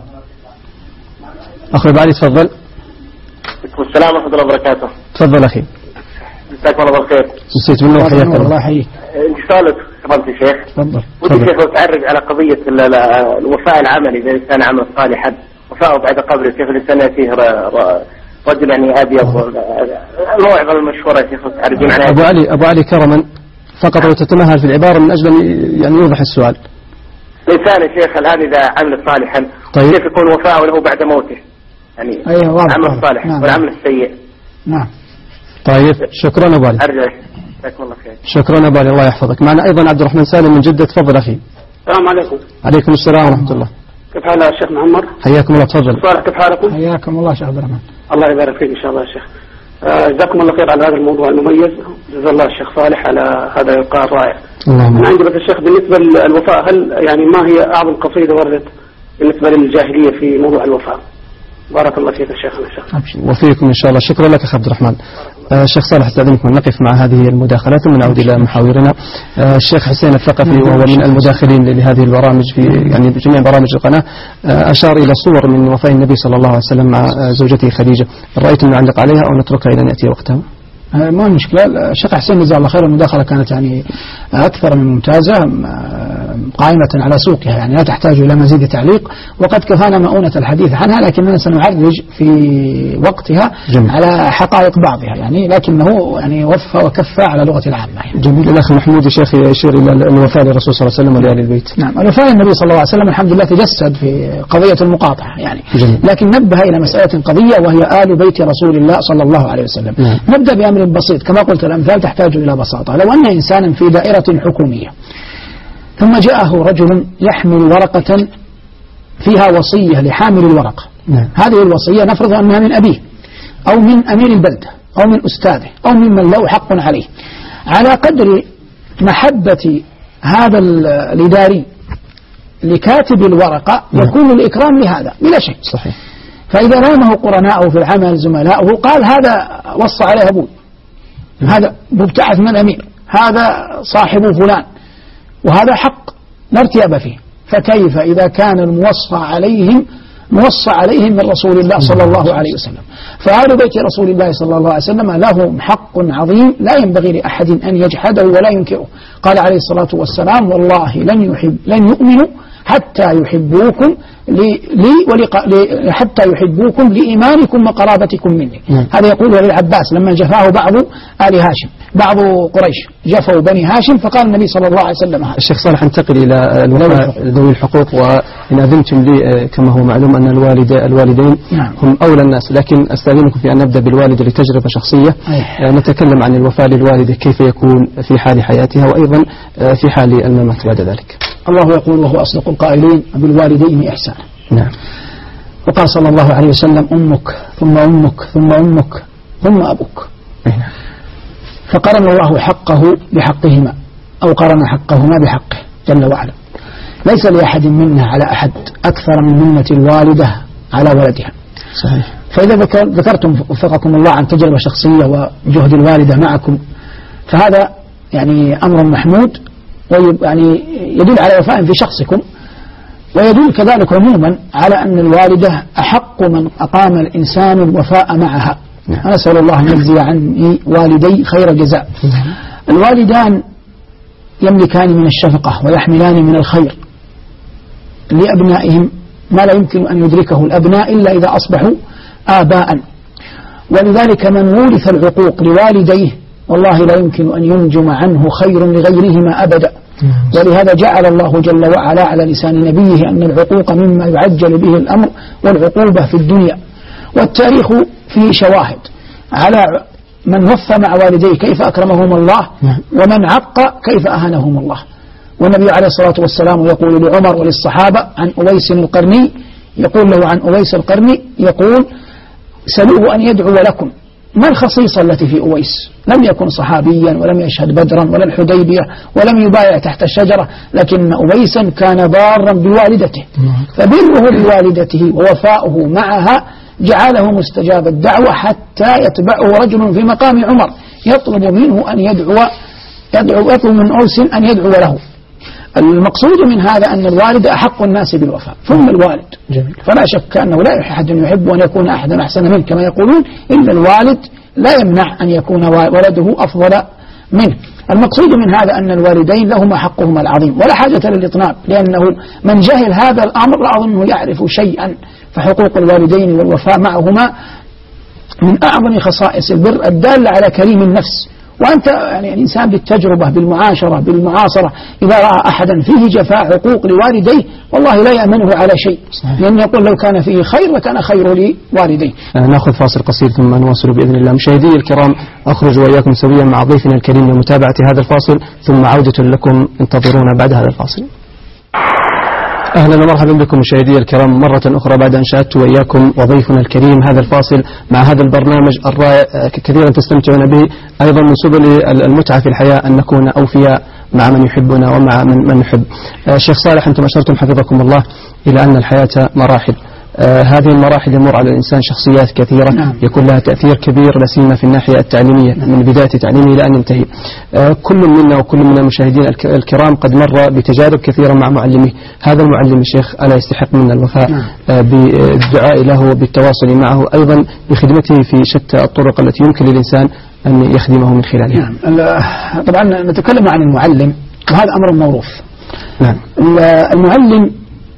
أخي أبو علي تفضل. السلام ورحمة الله وبركاته. تفضل أخي. جزاكم الله بالخير. نسيت منه وحياك الله يحييك. سؤالك فضلت يا شيخ. تفضل. ودي شيخ تعرج على قضية الوفاء العملي إذا الإنسان عمل صالحا وفاءه بعد قبره، كيف الإنسان يأتيه رجل يعني أبيض، الموعظة المشهورة يا شيخ تعرجون عليها. أبو علي كرما فقط لو تتمهل في العبارة من أجل يعني يوضح السؤال. الإنسان يا شيخ الآن إذا عمل صالحا طيب. كيف يكون وفاءه له بعد موته؟ يعني العمل الصالح والعمل السيء. نعم. طيب شكرا أبو علي. أرجع. جزاكم الله خير. شكرا أبو علي، الله يحفظك. معنا أيضا عبد الرحمن سالم من جدة. تفضل أخي. السلام عليكم. عليكم السلام ورحمة الله. كيف حال يا شيخ معمر؟ حياكم الله. تفضل. صالح كيف حالكم؟ حياكم الله شيخ عبد الرحمن. الله يبارك فيك إن شاء الله يا شيخ. جزاكم الله خير على هذا الموضوع المميز، جزا الله الشيخ صالح على هذا الإلقاء الرائع. أنا عندي بس الشيخ بالنسبة للوفاء، هل يعني ما هي أعظم قصيدة وردت بالنسبة للجاهلية في موضوع الوفاء. بارك الله فيك شيخنا. وفيكم إن شاء الله. شكرا لك أخ عبد الرحمن. الشيخ صالح استاذنكم نقف مع هذه المداخلة ثم نعود إلى محاورنا. الشيخ حسين الثقفي وهو من المداخلين لهذه البرامج في يعني جميع برامج القناة أشار إلى صور من وفاء النبي صلى الله عليه وسلم مع زوجته خديجة. رأيت أن نعلق عليها أو نتركها إلى أن يأتي وقتها؟ ما مشكلة. الشيخ حسين جزاه الله خير، المداخلة كانت يعني أكثر من ممتازة، قائمة على سوقها، يعني لا تحتاج إلى مزيد تعليق، وقد كفانا مؤونة الحديث عنها، لكننا سنعرج في وقتها جميل. على حقائق بعضها يعني، لكنه يعني وفى وكفى على لغة العامة يعني. جميل. الأخ محمود يا شيخ يشير إلى الوفاء للرسول صلى الله عليه وسلم ولآل البيت. نعم، الوفاء النبي صلى الله عليه وسلم الحمد لله تجسد في قضية المقاطعة يعني. جميل. لكن نبه إلى مسألة قضية وهي آل بيت رسول الله صلى الله عليه وسلم. نعم. نبدأ بأمر بسيط، كما قلت الأمثال تحتاج إلى بساطة. لو أن إنسانا في دائرة حكومية ثم جاءه رجل يحمل ورقة فيها وصية لحامل الورقة. نعم. هذه الوصية نفرض أنها من أبيه أو من أمير البلدة أو من أستاذه أو ممن له حق عليه. على قدر محبة هذا الإداري لكاتب الورقة يكون الإكرام لهذا بلا شك. صحيح. فإذا رامه قرناءه في العمل زملاؤه قال هذا وصى عليه أبوي، هذا مبتعث من الأمير، هذا صاحب فلان، وهذا حق لا ارتياب فيه. فكيف إذا كان الموصى عليهم من رسول الله صلى الله عليه وسلم؟ فآل بيت رسول الله صلى الله عليه وسلم لهم حق عظيم لا ينبغي لأحد أن يجحده ولا ينكره. قال عليه الصلاة والسلام: والله لن يؤمنوا حتى يحبوكم حتى يحبوكم لإيمانكم وقرابتكم مني. هذا يقوله للعباس لما جفاه بعض آل هاشم، بعض قريش جفوا بني هاشم، فقال النبي صلى الله عليه وسلم هذا. الشيخ صالح انتقل إلى الوفاء ذوي الحقوق، وإن أذنتم لي كما هو معلوم أن الوالدين هم أولى الناس، لكن أستأذنكم في أن نبدأ بالوالدة لتجربة شخصية. نتكلم عن الوفاء للوالدة كيف يكون في حال حياتها وأيضا في حال الممات بعد ذلك. الله يقول وهو أصدق القائلين: بالوالدين إحسانا. نعم. وقال صلى الله عليه وسلم: أمك ثم أمك ثم أمك ثم أبوك. فقرن الله حقه بحقهما، أو قرن حقهما بحقه جل وعلا. ليس لأحد منا على أحد أكثر من منة الوالدة على ولدها. صحيح. فإذا ذكرتم وفقكم الله عن تجربة شخصية وجهد الوالدة معكم، فهذا يعني أمر محمود، ويعني يدل على وفاء في شخصكم، ويدل كذلك عموما على أن الوالدة أحق من أقام الإنسان الوفاء معها. أنا أسأل الله أن يجزي عني والدي خير جزاء. الوالدان يملكان من الشفقة ويحملان من الخير لأبنائهم ما لا يمكن أن يدركه الأبناء إلا إذا أصبحوا آباء. ولذلك من ورث العقوق لوالديه والله لا يمكن أن ينجم عنه خير لغيرهما أبدا. ولهذا جعل الله جل وعلا على لسان نبيه أن العقوق مما يعجل به الأمر والعقوبة في الدنيا. والتاريخ فيه شواهد على من وفى مع والديه كيف أكرمهم الله، ومن عق كيف أهانهم الله. والنبي عليه الصلاة والسلام يقول لعمر وللصحابة عن أويس القرني، يقول له عن أويس القرني، يقول: سلوه أن يدعو لكم. ما الخصيصة التي في أويس؟ لم يكن صحابيا ولم يشهد بدرا ولا الحديبية ولم يبايع تحت الشجرة، لكن أويسا كان بارا بوالدته، فبره بوالدته ووفاؤه معها جعله مستجاب الدعوة، حتى يتبعه رجل في مقام عمر يطلب منه أن يطلب من أوس أن يدعو له. المقصود من هذا أن الوالد أحق الناس بالوفاء ثم الوالد. جميل. فلا شك أنه لا أحد يحب أن يكون أحدا أحسن منه كما يقولون، إلا الوالد لا يمنع أن يكون ولده أفضل منه. المقصود من هذا أن الوالدين لهما حقهما العظيم ولا حاجة للإطناب، لأنه من جهل هذا الأمر لا أظنه يعرف شيئا. فحقوق الوالدين والوفاء معهما من أعظم خصائص البر الدالة على كريم النفس. وأنت يعني الإنسان بالتجربة بالمعاشرة بالمعاصرة إذا رأى أحدا فيه جفاء حقوق لوالديه والله لا يأمنه على شيء، لأن يقول لو كان فيه خير لكان خير لوالديه. نأخذ فاصل قصير ثم نواصل بإذن الله. مشاهدي الكرام، أخرج وإياكم سويا مع ضيفنا الكريم لمتابعة هذا الفاصل، ثم عودة لكم، انتظرونا بعد هذا الفاصل. أهلا ومرحبا بكم مشاهدي الكرام مرة أخرى بعد أن شاهدت وإياكم وضيفنا الكريم هذا الفاصل مع هذا البرنامج الرائع كثيرا تستمتعون به. أيضا من سبل المتعة في الحياة أن نكون أوفياء مع من يحبنا ومع من نحب. شيخ صالح، أنتم أشرتم حفظكم الله إلى أن الحياة مراحل. هذه المراحل يمر على الإنسان شخصيات كثيرة يكون لها تأثير كبير، لا سيما في الناحية التعليمية من بداية تعليمه إلى أن ينتهي. كل منا وكل من المشاهدين الكرام قد مر بتجارب كثيرة مع معلمه. هذا المعلم الشيخ ألا يستحق منا الوفاء بالدعاء له وبالتواصل معه، أيضا بخدمته في شتى الطرق التي يمكن للإنسان أن يخدمه من خلالها. طبعا نتكلم عن المعلم وهذا أمر موروث. المعلم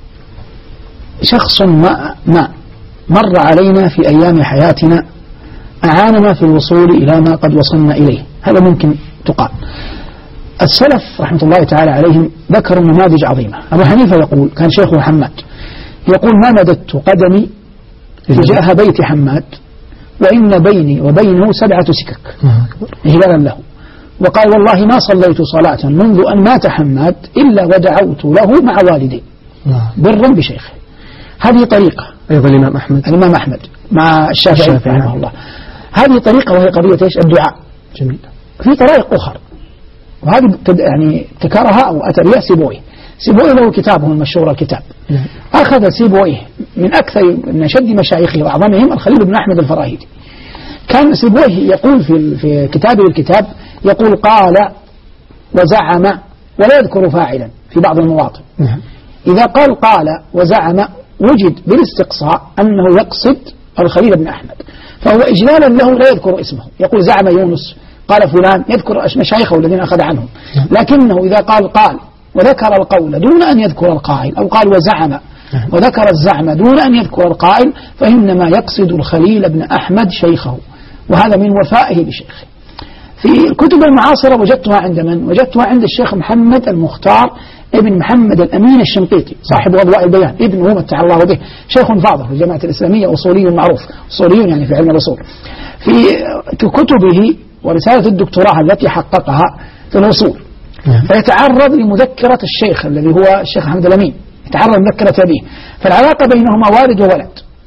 شخص ما مر علينا في أيام حياتنا أعاننا في الوصول إلى ما قد وصلنا إليه، هذا ممكن تقال. السلف رحمة الله تعالى عليهم ذكروا نماذج عظيمة. أبو حنيفة يقول، كان شيخه حماد، يقول: ما مددت قدمي تجاه بيت حماد وإن بيني وبينه 7 سكك إهلالا له. وقال: والله ما صليت صلاة منذ أن مات حماد إلا ودعوت له مع والدي برا بشيخه. هذه طريقة. أيضا الإمام أحمد مع الشافعي رحمه الله. هذه طريقة، وهي قضية إيش؟ الدعاء. جميل. في طرائق أخرى، وهذه يعني ابتكرها أو أتى بها سيبويه له كتابه المشهور الكتاب. أخذ سيبويه من أكثر من أشد مشايخه وأعظمهم الخليل بن أحمد الفراهيدي. كان سيبويه يقول في كتابه الكتاب، يقول: قال وزعم، ولا يذكر فاعلا في بعض المواطن. إذا قال وزعم وجد بالاستقصاء أنه يقصد الخليل بن أحمد، فهو إجلالا له لا يذكر اسمه. يقول: زعم يونس، قال فلان، يذكر مشايخه الذين أخذ عنهم. لكنه إذا قال وذكر القول دون أن يذكر القائل، أو قال وزعم وذكر الزعم دون أن يذكر القائل، فإنما يقصد الخليل بن أحمد شيخه، وهذا من وفائه بشيخه. في الكتب المعاصرة وجدتها عند من؟ وجدتها عند الشيخ محمد المختار ابن محمد الأمين الشنقيطي صاحب أضواء البيان، ابنه متع الله به، شيخ فاضل في الجامعة الإسلامية، أصولي معروف، أصولي يعني في علم الأصول. في كتبه ورسالة الدكتوراه التي حققها في الأصول، فيتعرض لمذكرة الشيخ الذي هو الشيخ محمد الأمين، يتعرض لمذكرة أبيه، فالعلاقة بينهما والد وولد.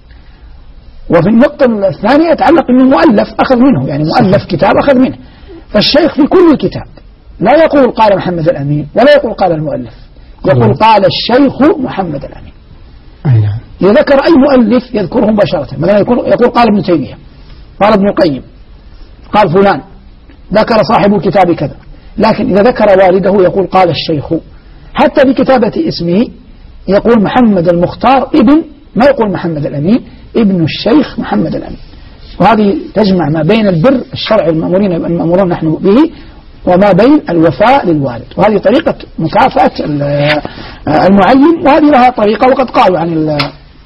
وفي النقطة الثانية يتعلق أنه مؤلف أخذ منه، يعني مؤلف كتاب أخذ منه. فالشيخ في كل الكتاب لا يقول قال محمد الأمين ولا يقول قال المؤلف، يقول قال الشيخ محمد الأمين. إذا ذكر أي مؤلف يذكره مباشرة، مثلا يقول قال ابن تيمية، قال ابن القيم، قال فلان، ذكر صاحب الكتاب كذا. لكن إذا ذكر والده يقول قال الشيخ. حتى بكتابة اسمه يقول محمد المختار ابن، ما يقول محمد الأمين، ابن الشيخ محمد الأمين. وهذه تجمع ما بين البر الشرعي المأمورون نحن به وما بين الوفاء للوالد. وهذه طريقة مكافأة المعلم، وهذه لها طريقة. وقد قالوا عن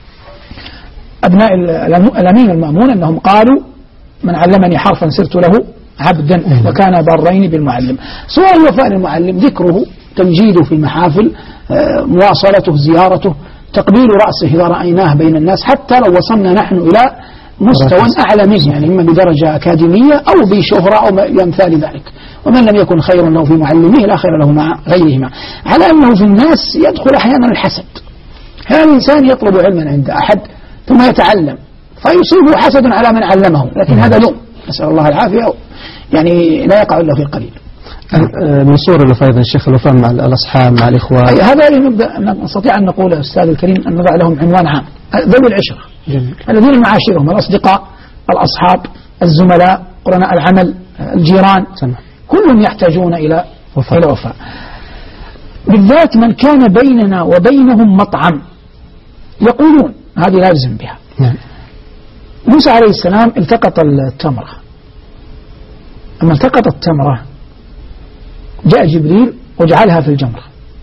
أبناء الأمين المأمون أنهم قالوا: من علمني حرفا صرت له عبدا وكان بارين بالمعلم. سواء الوفاء للمعلم ذكره، تمجيده في المحافل، مواصلته، زيارته، تقبيل رأسه إذا رأيناه بين الناس، حتى لو وصلنا نحن إلى مستوى أعلى منه، يعني إما بدرجة أكاديمية أو بشهرة أو بأمثال ذلك. ومن لم يكن خيرا له في معلمه لا خير له مع غيرهما. على أنه في الناس يدخل أحيانا الحسد. هذا الإنسان يطلب علما عند أحد ثم يتعلم فيصيبه حسد على من علمه، لكن هذا لوم، نسأل الله العافية، يعني لا يقع إلا في القليل. من صور الوفاء أيضا الشيخ الوفاء مع الأصحاب، مع الإخوة. هذا نستطيع أن نقول أستاذ الكريم أن نضع لهم عنوان عام: ذوي العشرة، الذين معاشرهم، الأصدقاء، الأصحاب، الزملاء، قرناء العمل، الجيران، كلهم يحتاجون إلى وفاء. بالذات من كان بيننا وبينهم مطعم، يقولون هذه لا يلزم بها. موسى عليه السلام التقط التمرة، أما التقط التمرة جاء جبريل وجعلها في الجمرة،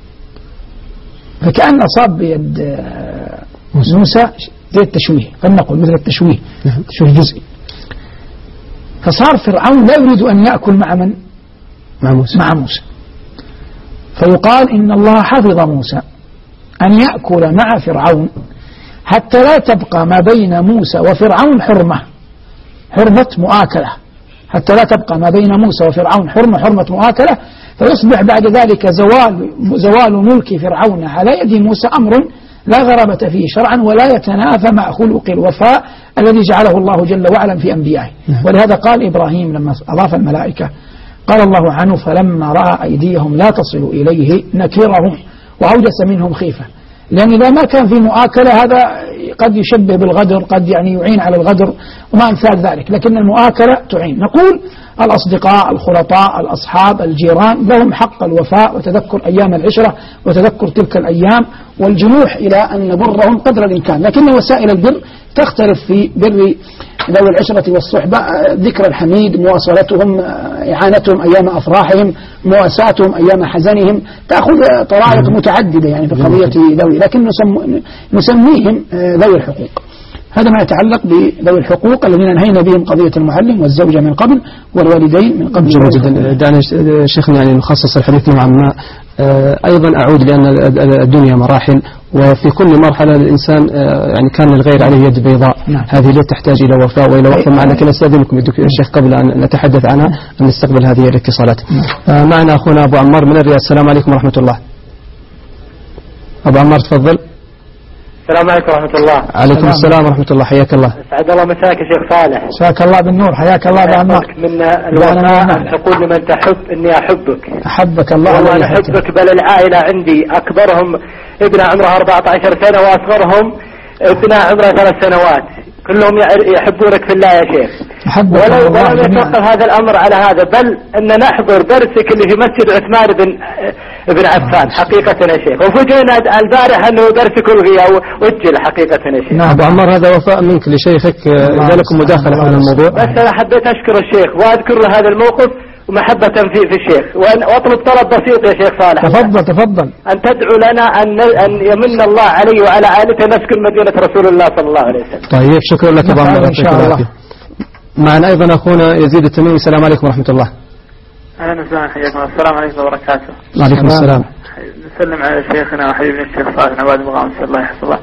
فكأن أصاب بيد موسى زي التشويه، فلنقل مثل التشويه، تشويه جزئي. فصار فرعون لا يريد أن يأكل مع من؟ مع موسى. فيقال إن الله حفظ موسى أن يأكل مع فرعون حتى لا تبقى ما بين موسى وفرعون حرمة مؤاكلة، حتى لا تبقى ما بين موسى وفرعون حرمة مؤاكلة، فيصبح بعد ذلك زوال ملك فرعون على يد موسى أمر لا غرابة فيه شرعا ولا يتنافى مع خلق الوفاء الذي جعله الله جل وعلا في أنبيائه. ولهذا قال إبراهيم لما أضاف الملائكة قال الله عنه فلما رأى أيديهم لا تصل إليه نكرهم وأوجس منهم خيفة. لأن إذا ما كان في مؤاكلة هذا قد يشبه بالغدر، قد يعني يعين على الغدر وما أمثال ذلك، لكن المؤاكلة تعين. نقول الأصدقاء الخلطاء الأصحاب الجيران لهم حق الوفاء وتذكر أيام العشرة وتذكر تلك الأيام والجنوح إلى أن نبرهم قدر الإمكان، لكن وسائل البر تختلف في بر ذوي العشرة والصحبة، ذكر الحميد، مواصلتهم، إعانتهم أيام أفراحهم، مواساتهم أيام حزنهم، تأخذ طرائق متعددة يعني في قضية ذوي، لكن نسميهم ذوي الحقوق. هذا ما يتعلق بذوي الحقوق الذين انهينا بهم قضية المعلم والزوجة من قبل والوالدين من قبل. جميل جدا. دعنا شيخنا يعني نخصص الحديث نوعا ما أيضا أعود لأن الدنيا مراحل، وفي كل مرحلة الإنسان يعني كان الغير عليه يد بيضاء. هذه لا تحتاج إلى وفاء وإلى وقفة معنا، لكن أستاذنكم الشيخ قبل أن نتحدث عنها أن نستقبل هذه الاتصالات. معنا أخونا أبو عمار من الرياض. السلام عليكم ورحمة الله. أبو عمار تفضل. السلام عليكم ورحمة الله. عليكم السلام ورحمة الله، حياك الله. سعد الله مساك يا شيخ صالح. مساك الله بالنور، حياك الله أبو عمار. من الوفاء أن تقول لمن تحب إني أحبك. أحبك الله. وأنا أحبك، بل العائلة عندي أكبرهم ابن عمره 14 سنة وأصغرهم ابن عمره 3 سنوات، كلهم يحبونك في الله يا شيخ. ولم يتوقف هذا الأمر على هذا، بل أن نحضر درسك اللي في مسجد عثمان بن عفان حقيقة يا شيخ، وفوجئنا البارح أنه درسك ألغي أو أجل حقيقة يا شيخ. نعم أبو عمار، هذا وفاء منك لشيخك، إذا لكم مداخلة حول الموضوع. بس أنا حبيت أشكر الشيخ وأذكر له هذا الموقف ومحبة في الشيخ، وأطلب طلب بسيط يا شيخ صالح. تفضل. أن تدعو لنا أن يمن الله علي وعلى عائلته نسكن مدينة رسول الله صلى الله عليه وسلم. طيب شكرا لك أبو عمار. إن شاء الله. معنا أيضا أخونا يزيد التميمي. السلام عليكم ورحمة الله. أهلا وسهلا، حياكم. السلام عليكم وبركاته. وعليكم السلام. نسلم على شيخنا وحبيبنا الشيخ صالح عباد المغامس، الله يحفظه.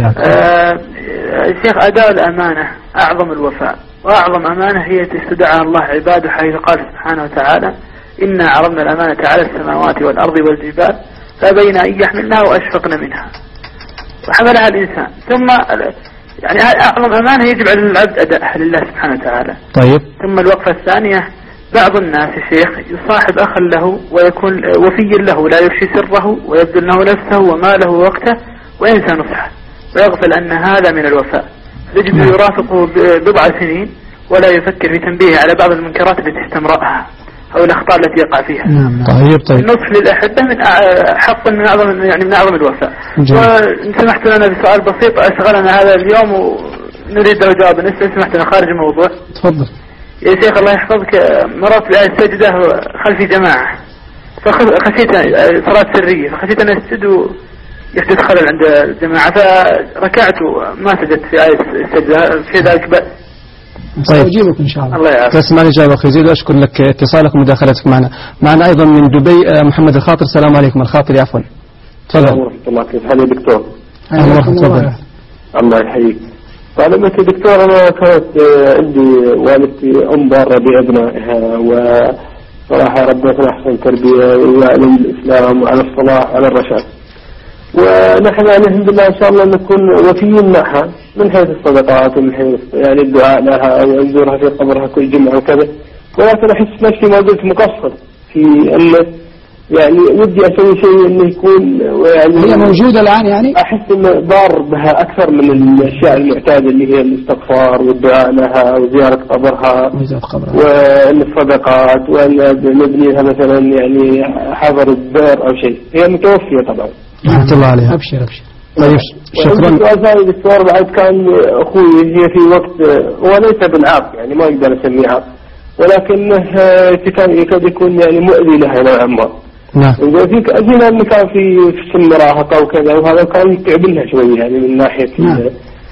الشيخ أداء الأمانة أعظم الوفاء، وأعظم أمانة هي استدعاء الله عباده، حيث قال سبحانه وتعالى إنا عرضنا الأمانة على السماوات والأرض والجبال فبين أن يحملنها وأشفقن منها وحملها الإنسان. ثم يعني أعظم أمانة يجب على العبد أداءها لله سبحانه وتعالى. طيب. ثم الوقفة الثانية، بعض الناس الشيخ يصاحب أخا له ويكون وفي له، لا يفشي سره ويبذل له نفسه وماله ووقته وينسى نصحه ويغفل أن هذا من الوفاء، تجد يرافقه بضع سنين ولا يفكر في تنبيه على بعض المنكرات التي استمرأها أو الأخطاء التي يقع فيها. طيب. النصح للأحبة من حق من أعظم الوفاء. وإن سمحت لنا بسؤال بسيط أشغلنا هذا اليوم ونريد له جواب، إن سمحت لنا خارج الموضوع. تفضل يا شيخ الله يحفظك. مرات السجدة خلف جماعة، فخشيت صلاة سرية، فخشيت أن أسجد ويحدث خلل عند الجماعة، فركعت ما سجدت في آية السجدة، في ذلك بأس. طيب أجيبك إن شاء الله. الله يعافيك. تسمع الإجابة أخي يزيد، وأشكر لك اتصالك ومداخلتك معنا. معنا أيضا من دبي محمد الخاطر. السلام عليكم. الخاطر عفوا. تفضل. ورحمة الله. كيف حالك يا دكتور؟ أهلا وسهلا. تفضل. الله يحييك. طالما يا دكتور، أنا كانت عندي والدتي أم بارة بأبنائها، وصراحة ربنا أحسن تربية وعلى الإسلام وعلى الصلاح وعلى الرشاد، ونحن يعني الحمد لله إن شاء الله نكون وفيين معها من حيث الصدقات ومن حيث يعني الدعاء لها ونزورها في قبرها كل جمعة وكذا، ولكن أحس نفسي ما زلت مقصر في أنه يعني ودي أسوي شيء إنه يكون يعني هي موجودة الآن، يعني أحس إنه ضار بها أكثر من الأشياء المعتادة اللي هي الاستغفار والدعاء لها وزيارة قبرها وإن الصدقات وإن نبني لها مثلا يعني حضر الدار أو شيء. هي متوفية طبعا. رحمة الله عليها. أبشر. طيب شكرا. السؤال ثاني دكتور، بعد كان أخوي هي في وقت هو ليس بالعاق، يعني ما أقدر أسميه عاق، ولكنه كان يكاد يكون يعني مؤذي لها نوعا ما. نعم. فيك أجينا أنه كان في سن مراهقة وكذا، وهذا كان يتعب لها شوية يعني من ناحية يعني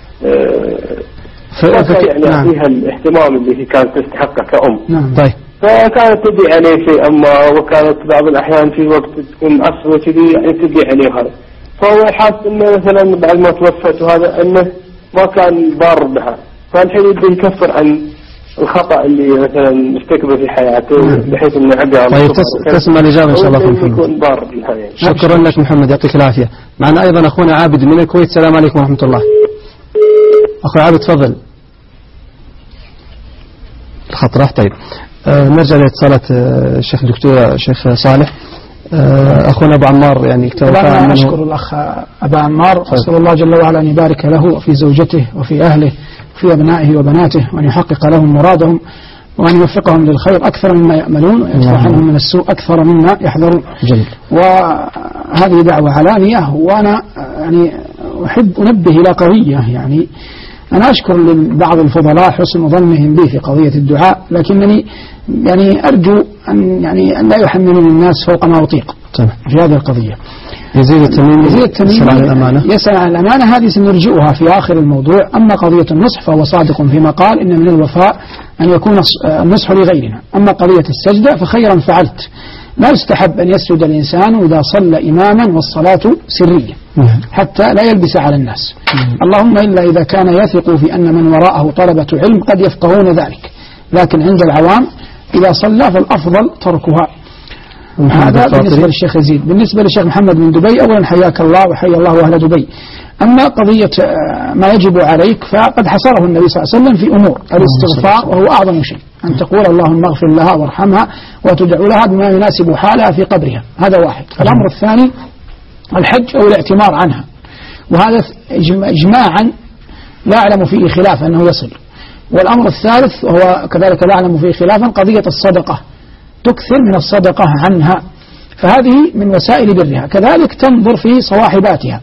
فيها الاهتمام اللي هي كانت تستحقه كأم. نعم. طيب. فكانت تدعي عليه شيء أما، وكانت بعض الأحيان في وقت تكون عصبة كذي يعني تدعي عليه هذا، فهو حاسس إنه مثلا بعد ما توفت وهذا إنه ما كان بار بها، فالحين يبدأ يكفر عن الخطأ اللي مثلا ارتكبه في حياته بحيث انه عقل. طيب تسمع الإجابة إن شاء الله محمد. يكون بار شكرا لك محمد، يعطيك العافية. معنا أيضا أخونا عابد من الكويت. السلام عليكم ورحمة الله. أخو عابد تفضل. الخط راح. طيب نرجع لاتصالات الشيخ الدكتور الشيخ صالح. أخونا أبو عمار يعني أنا أشكر الأخ أبا عمار، أسأل الله جل وعلا أن يبارك له وفي زوجته وفي أهله وفي أبنائه وبناته، وأن يحقق لهم مرادهم، وأن يوفقهم للخير أكثر مما يأملون، ويصلح عنهم من السوء أكثر مما يحذرون. جميل. وهذه دعوة علانية، وأنا يعني أحب أنبه إلى قضية. يعني أنا أشكر لبعض الفضلاء حسن ظنهم بي في قضية الدعاء، لكنني يعني أرجو أن لا يحملون الناس فوق ما أطيق في هذه القضية. يزيد التميمي يسأل عن الأمانة. يسأل عن الأمانة، هذه سنرجئها في آخر الموضوع. أما قضية النصح فهو صادق فيما قال إن من الوفاء أن يكون النصح لغيرنا. أما قضية السجدة فخيرا فعلت، لا يستحب أن يسجد الإنسان إذا صلى إماما والصلاة سرية حتى لا يلبس على الناس، اللهم إلا إذا كان يثق في أن من وراءه طلبة علم قد يفقهون ذلك، لكن عند العوام إذا صلى فالأفضل تركها. هذا بالنسبة للشيخ يزيد. بالنسبة للشيخ محمد من دبي، أولا حياك الله وحيا الله أهل دبي. أما قضية ما يجب عليك فقد حصره النبي صلى الله عليه وسلم في أمور الاستغفار، وهو أعظم شيء أن تقول اللهم اغفر لها وارحمها وتدعو لها بما يناسب حالها في قبرها، هذا واحد. الأمر الثاني الحج أو الاعتمار عنها، وهذا إجماعا لا أعلم فيه خلاف أنه يصل. والأمر الثالث وهو كذلك لا أعلم فيه خلافا قضية الصدقة، تكثر من الصدقة عنها، فهذه من وسائل برها. كذلك تنظر في صواحباتها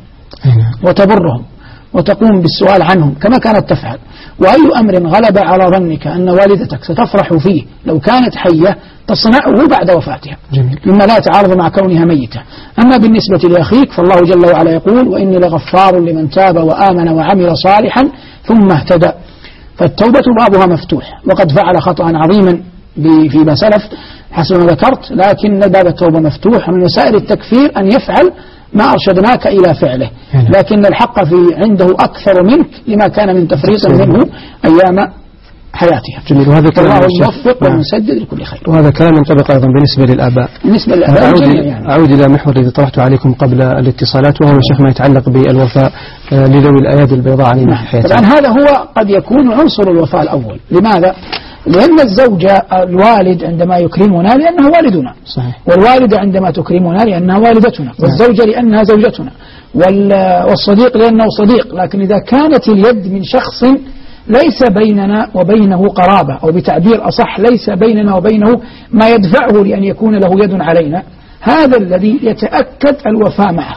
وتبرهم وتقوم بالسؤال عنهم كما كانت تفعل. وأي أمر غلب على ظنك أن والدتك ستفرح فيه لو كانت حية تصنعه بعد وفاتها، مما لا يتعارض مع كونها ميتة. أما بالنسبة لأخيك فالله جل وعلا يقول وإني لغفار لمن تاب وآمن وعمل صالحا ثم اهتدى، فالتوبة بابها مفتوح، وقد فعل خطأ عظيما فيما سلف حسب ما ذكرت، لكن باب التوبة مفتوح. من وسائل التكفير أن يفعل ما أرشدناك إلى فعله، لكن الحق في عنده أكثر منك لما كان من تفريط منه أيام حياتها. جميل. وهذا كلام الله يوفق ويسدد لكل خير. وهذا كلام ينطبق أيضا بالنسبة للآباء. بالنسبة للآباء أعود إلى محور الذي طرحته عليكم قبل الاتصالات، وهو الشيخ ما يتعلق بالوفاء لذوي الأيادي البيضاء عن حياتهم. طبعا هذا هو قد يكون عنصر الوفاء الأول. لماذا؟ لأن الزوجة الوالد عندما يكرمنا لأنه والدنا، صحيح. والوالدة عندما تكرمنا لأنها والدتنا، والزوجة لأنها زوجتنا، والصديق لأنه صديق. لكن إذا كانت اليد من شخص ليس بيننا وبينه قرابة، أو بتعبير أصح ليس بيننا وبينه ما يدفعه لأن يكون له يد علينا، هذا الذي يتأكد الوفاء معه،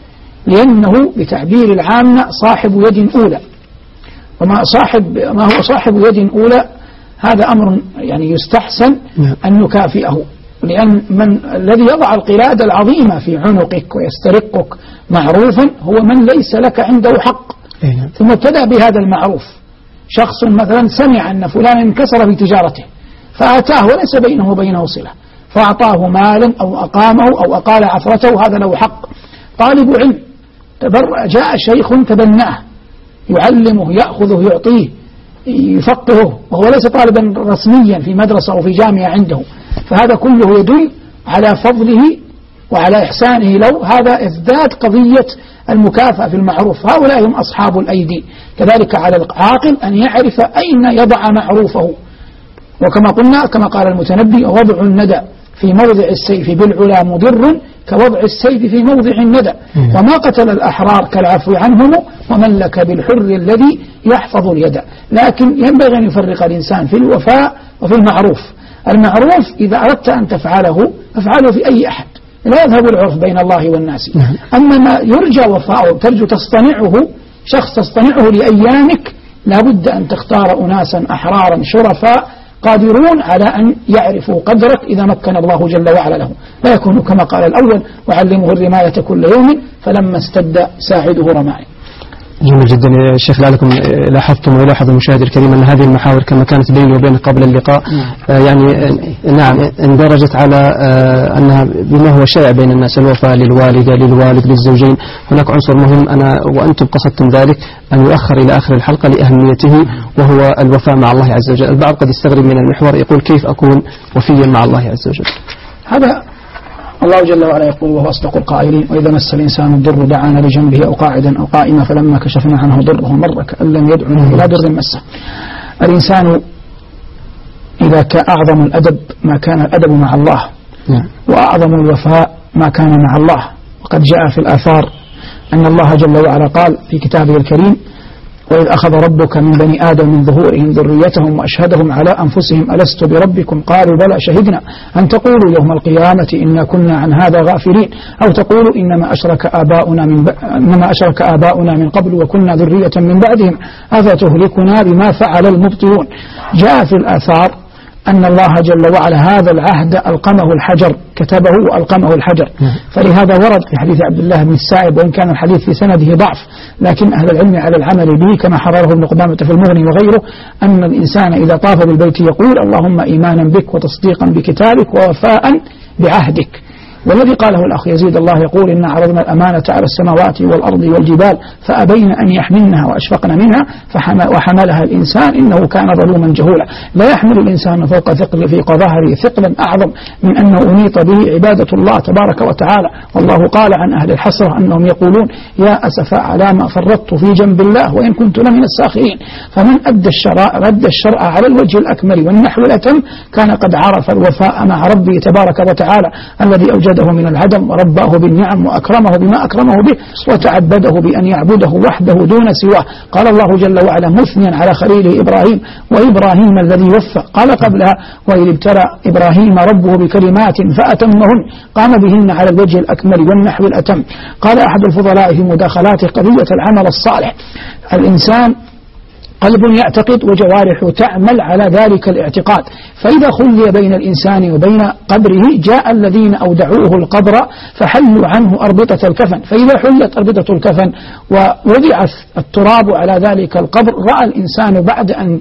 لأنه بتعبير العامة صاحب يد أولى. وما هو صاحب يد أولى هذا أمر يعني يستحسن أن نكافئه، لأن الذي يضع القلادة العظيمة في عنقك ويسترقك معروفا هو من ليس لك عنده حق، ثم ابتدأ بهذا المعروف. شخص مثلا سمع أن فلانا انكسر في تجارته فأتاه وليس بينه وبينه صلة، فأعطاه مالا أو أقامه أو أقال عثرته، هذا له حق. طالب علم جاء شيخ تبناه يعلمه يأخذه يعطيه يفقهه، وهو ليس طالبا رسميا في مدرسة أو في جامعة عنده، فهذا كله يدل على فضله وعلى إحسانه له. هذا ازداد قضية المكافأة في المعروف. هؤلاء هم أصحاب الأيدي. كذلك على العاقل أن يعرف أين يضع معروفه، وكما قلنا كما قال المتنبي وضع الندى في موضع السيف بالعلا مضر كوضع السيف في موضع الندى، وما قتل الأحرار كالعفو عنهم ومن لك بالحر الذي يحفظ اليد. لكن ينبغي أن يفرق الإنسان في الوفاء وفي المعروف. المعروف إذا أردت أن تفعله فافعله في أي أحد، لا يذهب العرف بين الله والناس. أما ما يرجى وفاءه ترجو تصطنعه، شخص تصطنعه لأيامك، لابد أن تختار أناسا أحرارا شرفاء قادرون على أن يعرفوا قدرك إذا مكن الله جل وعلا له، لا يكون كما قال الأول وعلمه الرماية كل يوم فلما استد ساعده رمائي. جميل جدا يا شيخ. لعلكم لاحظتم ويلاحظ المشاهد الكريم أن هذه المحاور كما كانت بيني وبينك قبل اللقاء يعني نعم اندرجت على أنها بما هو شائع بين الناس، الوفاء للوالدة للوالد للزوجين. هناك عنصر مهم أنا وأنتم قصدتم ذلك أن يؤخر إلى آخر الحلقة لأهميته، وهو الوفاء مع الله عز وجل. البعض قد يستغرب من المحور يقول كيف أكون وفيا مع الله عز وجل؟ هذا الله جل وعلا يقول وهو أصدق القائلين وإذا مس الإنسان الضر دعانا لجنبه أو قاعدا أو قائما فلما كشفنا عنه ضره مر كأن لم يدعنا إلى ضر مسه. الإنسان إذا كان أعظم الأدب ما كان الأدب مع الله، وأعظم الوفاء ما كان مع الله. وقد جاء في الآثار أن الله جل وعلا قال في كتابه الكريم: وإذ أخذ ربك من بني آدم من ظهورهم ذريتهم وأشهدهم على أنفسهم ألست بربكم قالوا بلى شهدنا أن تقولوا يوم القيامة إنا كنا عن هذا غافلين أو تقولوا إنما أشرك آباؤنا من قبل وكنا ذرية من بعدهم أفتهلكنا بما فعل المبطلون. جاء في الآثار أن الله جل وعلا هذا العهد ألقمه الحجر، كتبه وألقمه الحجر. فلهذا ورد في حديث عبد الله بن السائب، وإن كان الحديث في سنده ضعف، لكن أهل العلم على العمل به كما حرره ابن قدامة في المغني وغيره، أن الإنسان إذا طاف بالبيت يقول: اللهم إيمانا بك وتصديقا بكتابك ووفاء بعهدك. والذي قاله الأخ يزيد الله يقول: إن عرضنا الأمانة على السماوات والأرض والجبال فأبين أن يحملنها وأشفقن منها وحملها الإنسان إنه كان ظلوما جهولا. لا يحمل الإنسان فوق ثقل في ظهره ثقلا أعظم من أنه أنيط به عبادة الله تبارك وتعالى. والله قال عن أهل الحسرة أنهم يقولون: يا أسفا على ما فرطت في جنب الله وإن كنت لمن الساخرين. فمن أدى الشرع على الوجه الأكمل والنحو الأتم كان قد عرف الوفاء مع ربه تبارك وتعالى الذي أوجده من العدم ورباه بالنعم وأكرمه بما أكرمه به وتعبده بأن يعبده وحده دون سواه. قال الله جل وعلا مثنيا على خليله إبراهيم: وإبراهيم الذي وفى. قال قبلها: وإذ ابتلى إبراهيم ربه بكلمات فأتمهن قام بهن على الوجه الأكمل والنحو الأتم. قال أحد الفضلاء في مداخلاته: قضية العمل الصالح الإنسان قلب يعتقد وجوارح تعمل على ذلك الاعتقاد، فإذا خلي بين الإنسان وبين قبره جاء الذين أودعوه القبر فحلوا عنه أربطة الكفن، فإذا حلت أربطة الكفن ووضع التراب على ذلك القبر رأى الإنسان بعد أن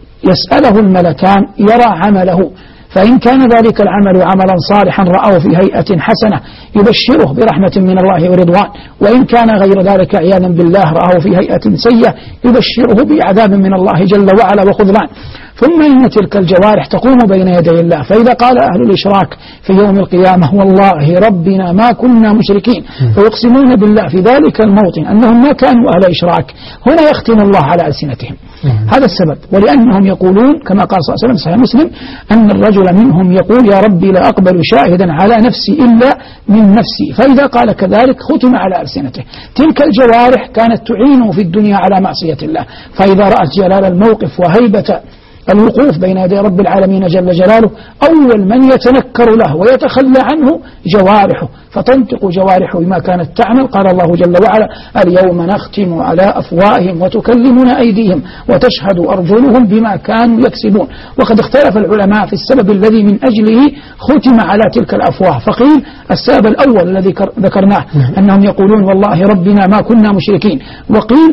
يسأله الملكان يرى عمله، فإن كان ذلك العمل عملا صالحا رأوا في هيئة حسنة يبشره برحمة من الله ورضوان، وإن كان غير ذلك عياذا بالله رأوا في هيئة سيئة يبشره بعذاب من الله جل وعلا وخذلان. ثم إن تلك الجوارح تقوم بين يدي الله، فإذا قال أهل الإشراك في يوم القيامة: والله ربنا ما كنا مشركين، فيقسمون بالله في ذلك الموطن أنهم ما كانوا أهل إشراك، هنا يختم الله على ألسنتهم. هذا السبب، ولأنهم يقولون كما قال صلى الله عليه وسلم صحيح مسلم أن الرجل منهم يقول: يا ربي لا أقبل شاهدا على نفسي إلا من نفسي، فإذا قال كذلك ختم على ألسنته. تلك الجوارح كانت تعينه في الدنيا على معصية الله، فإذا رأت جلال الموقف وهيبة الوقوف بين يدي رب العالمين جل جلاله أول من يتنكر له ويتخلى عنه جوارحه، فتنطق جوارحه بما كانت تعمل. قال الله جل وعلا: اليوم نختم على أفواههم وتكلمنا أيديهم وتشهد أرجلهم بما كانوا يكسبون. وقد اختلف العلماء في السبب الذي من أجله ختم على تلك الأفواه، فقيل السبب الأول الذي ذكرناه أنهم يقولون: والله ربنا ما كنا مشركين، وقيل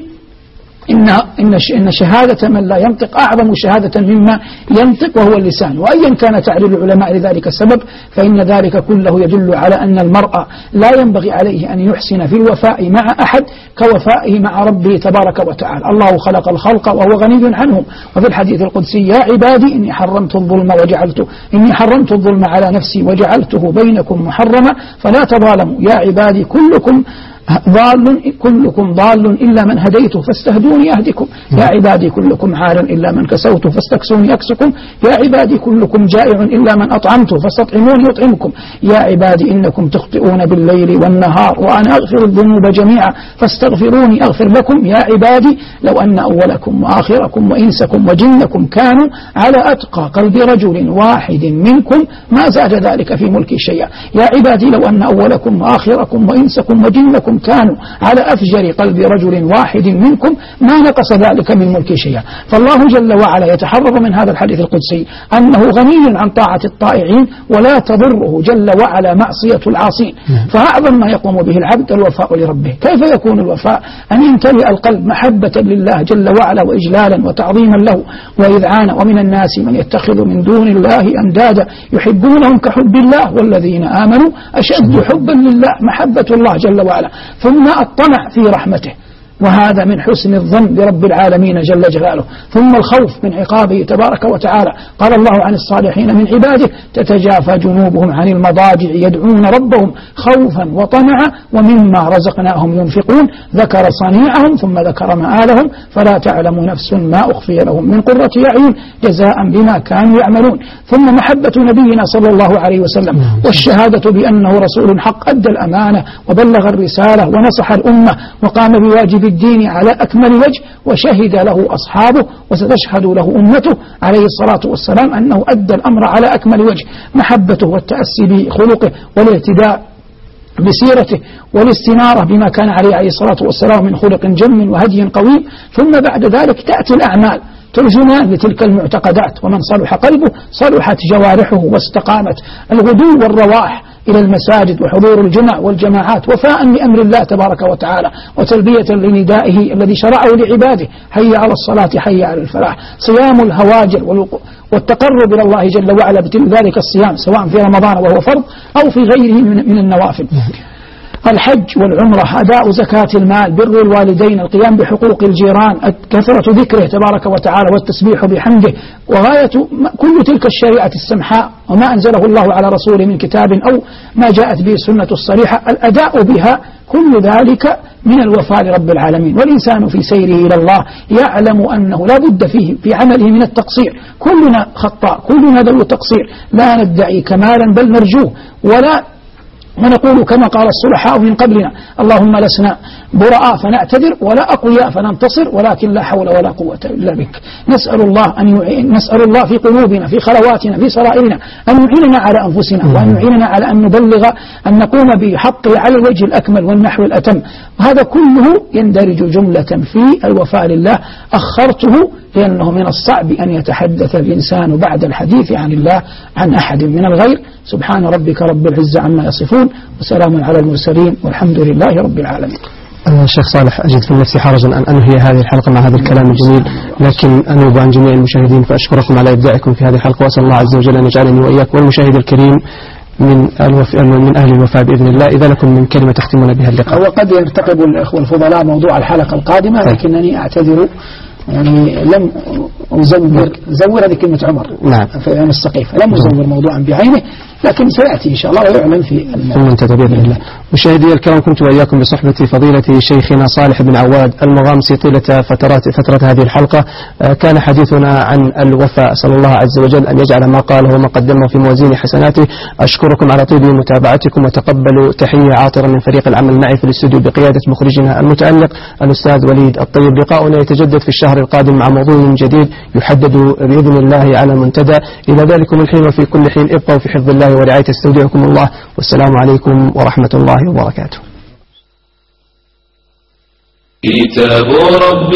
إن شهادة من لا ينطق أعظم شهادة مما ينطق وهو اللسان. وأيا كان تعليل العلماء لذلك السبب فإن ذلك كله يدل على أن المرء لا ينبغي عليه أن يحسن في الوفاء مع أحد كوفائه مع ربه تبارك وتعالى. الله خلق الخلق وهو غني عنهم، وفي الحديث القدسي: يا عبادي إني حرمت الظلم على نفسي وجعلته بينكم محرما فلا تظالموا. يا عبادي كلكم ضال إلا من هديته فاستهدوني أهدكم. يا عبادي كلكم عار إلا من كسوته فاستكسوني أكسكم. يا عبادي كلكم جائع إلا من أطعمته فاستطعموني يطعمكم. يا عبادي إنكم تخطئون بالليل والنهار وأنا أغفر الذنوب جميعا فاستغفروني أغفر لكم. يا عبادي لو أن أولكم وآخركم وإنسكم وجنكم كانوا على أتقى قلب رجل واحد منكم ما زاد ذلك في ملكي شيئا. يا عبادي لو أن أولكم وآخركم وإنسكم وجنكم كانوا على أفجر قلب رجل واحد منكم ما نقص ذلك من ملكي شيئا. فالله جل وعلا يتحرر من هذا الحديث القدسي أنه غني عن طاعة الطائعين ولا تضره جل وعلا معصية العاصين. فأعظم ما يقوم به العبد الوفاء لربه. كيف يكون الوفاء؟ أن يمتلئ القلب محبة لله جل وعلا وإجلالا وتعظيما له وإذعانا. ومن الناس من يتخذ من دون الله أندادا يحبونهم كحب الله والذين آمنوا أشد حبا لله، محبة الله جل وعلا. ثم الطمع في رحمته، وهذا من حسن الظن برب العالمين جل جلاله. ثم الخوف من عقابه تبارك وتعالى. قال الله عن الصالحين من عباده تتجافى جنوبهم عن المضاجع يدعون ربهم خوفا وطمعا ومما رزقناهم ينفقون. ذكر صنيعهم ثم ذكر مآلهم فلا تعلم نفس ما أخفي لهم من قرة أعين جزاء بما كانوا يعملون. ثم محبة نبينا صلى الله عليه وسلم والشهادة بأنه رسول حق أدى الأمانة وبلغ الرسالة ونصح الأمة وقام بواجب الدين على أكمل وجه وشهد له أصحابه وستشهد له أمته عليه الصلاة والسلام أنه أدى الأمر على أكمل وجه. محبته والتأسي بخلقه والاهتداء بسيرته والاستنارة بما كان عليه الصلاة والسلام من خلق جم وهدي قويم. ثم بعد ذلك تأتي الأعمال ترجمان لتلك المعتقدات. ومن صلح قلبه صلحت جوارحه واستقامت. الغدو والرواح إلى المساجد وحضور الجمع والجماعات وفاء لأمر الله تبارك وتعالى وتلبية لندائه الذي شرعه لعباده حي على الصلاة حي على الفلاح. صيام الهواجر والتقرب إلى الله جل وعلا بذلك الصيام سواء في رمضان وهو فرض أو في غيره من النوافل. الحج والعمرة أداء زكاة المال بر الوالدين القيام بحقوق الجيران كثرة ذكره تبارك وتعالى والتسبيح بحمده وغاية كل تلك الشريعة السمحاء وما أنزله الله على رسوله من كتاب أو ما جاءت به السنة الصريحة الأداء بها كل ذلك من الوفاء لرب العالمين. والإنسان في سيره إلى الله يعلم أنه لا بد فيه في عمله من التقصير. كلنا خطاء كلنا ذو تقصير لا ندعي كمالا بل نرجوه ولا ونقول كما قال الصلحاء من قبلنا اللهم لسنا براء فنعتذر ولا أقوياء فننتصر ولكن لا حول ولا قوة إلا بك. نسأل الله في قلوبنا في خلواتنا في سرائرنا أن يعيننا على أنفسنا وأن يعيننا على أن نبلغ أن نقوم بحقه على الوجه الأكمل والنحو الأتم. هذا كله يندرج جملة في الوفاء لله. أخرته لأنه من الصعب أن يتحدث الإنسان بعد الحديث عن الله عن أحد من الغير. سبحان ربك رب العزة عما يصفون وسلام على المرسلين والحمد لله رب العالمين. الشيخ صالح أجد في نفسي حرجا أن أنهي هذه الحلقة مع هذا الكلام الجميل لكن أنوب عن جميع المشاهدين فأشكركم على إبداعكم في هذه الحلقة وأسأل الله عز وجل أن يجعلني وإياك والمشاهد الكريم من أهل الوفاء بإذن الله. إذا لكم من كلمة تختمون بها اللقاء. وقد يرتقب الأخوة الفضلاء موضوع الحلقة القادمة لكنني أعتذر يعني لم أزور هذه كلمة عمر نعم في أيام السقيفة لم أزور موضوعا بعينه لكن سيأتي إن شاء الله ويعلن في المنتدى بإذن الله. مشاهدي الكرام كنت وإياكم بصحبة فضيلة شيخنا صالح بن عواد المغامسي طيلة فترة هذه الحلقة. كان حديثنا عن الوفاء. أسأل الله عز وجل أن يجعل ما قاله وما قدمه في موازين حسناته. أشكركم على طيب متابعتكم وتقبلوا تحية عاطرة من فريق العمل معي في الاستوديو بقيادة مخرجنا المتألق الأستاذ وليد الطيب. لقاؤنا يتجدد في الشهر القادم مع موضوع جديد يحدد بإذن الله على المنتدى. إلى ذلكم الحين وفي كل حين ابقوا في حفظ الله ورعاية استودعكم الله والسلام عليكم ورحمة الله وبركاته. كتاب رب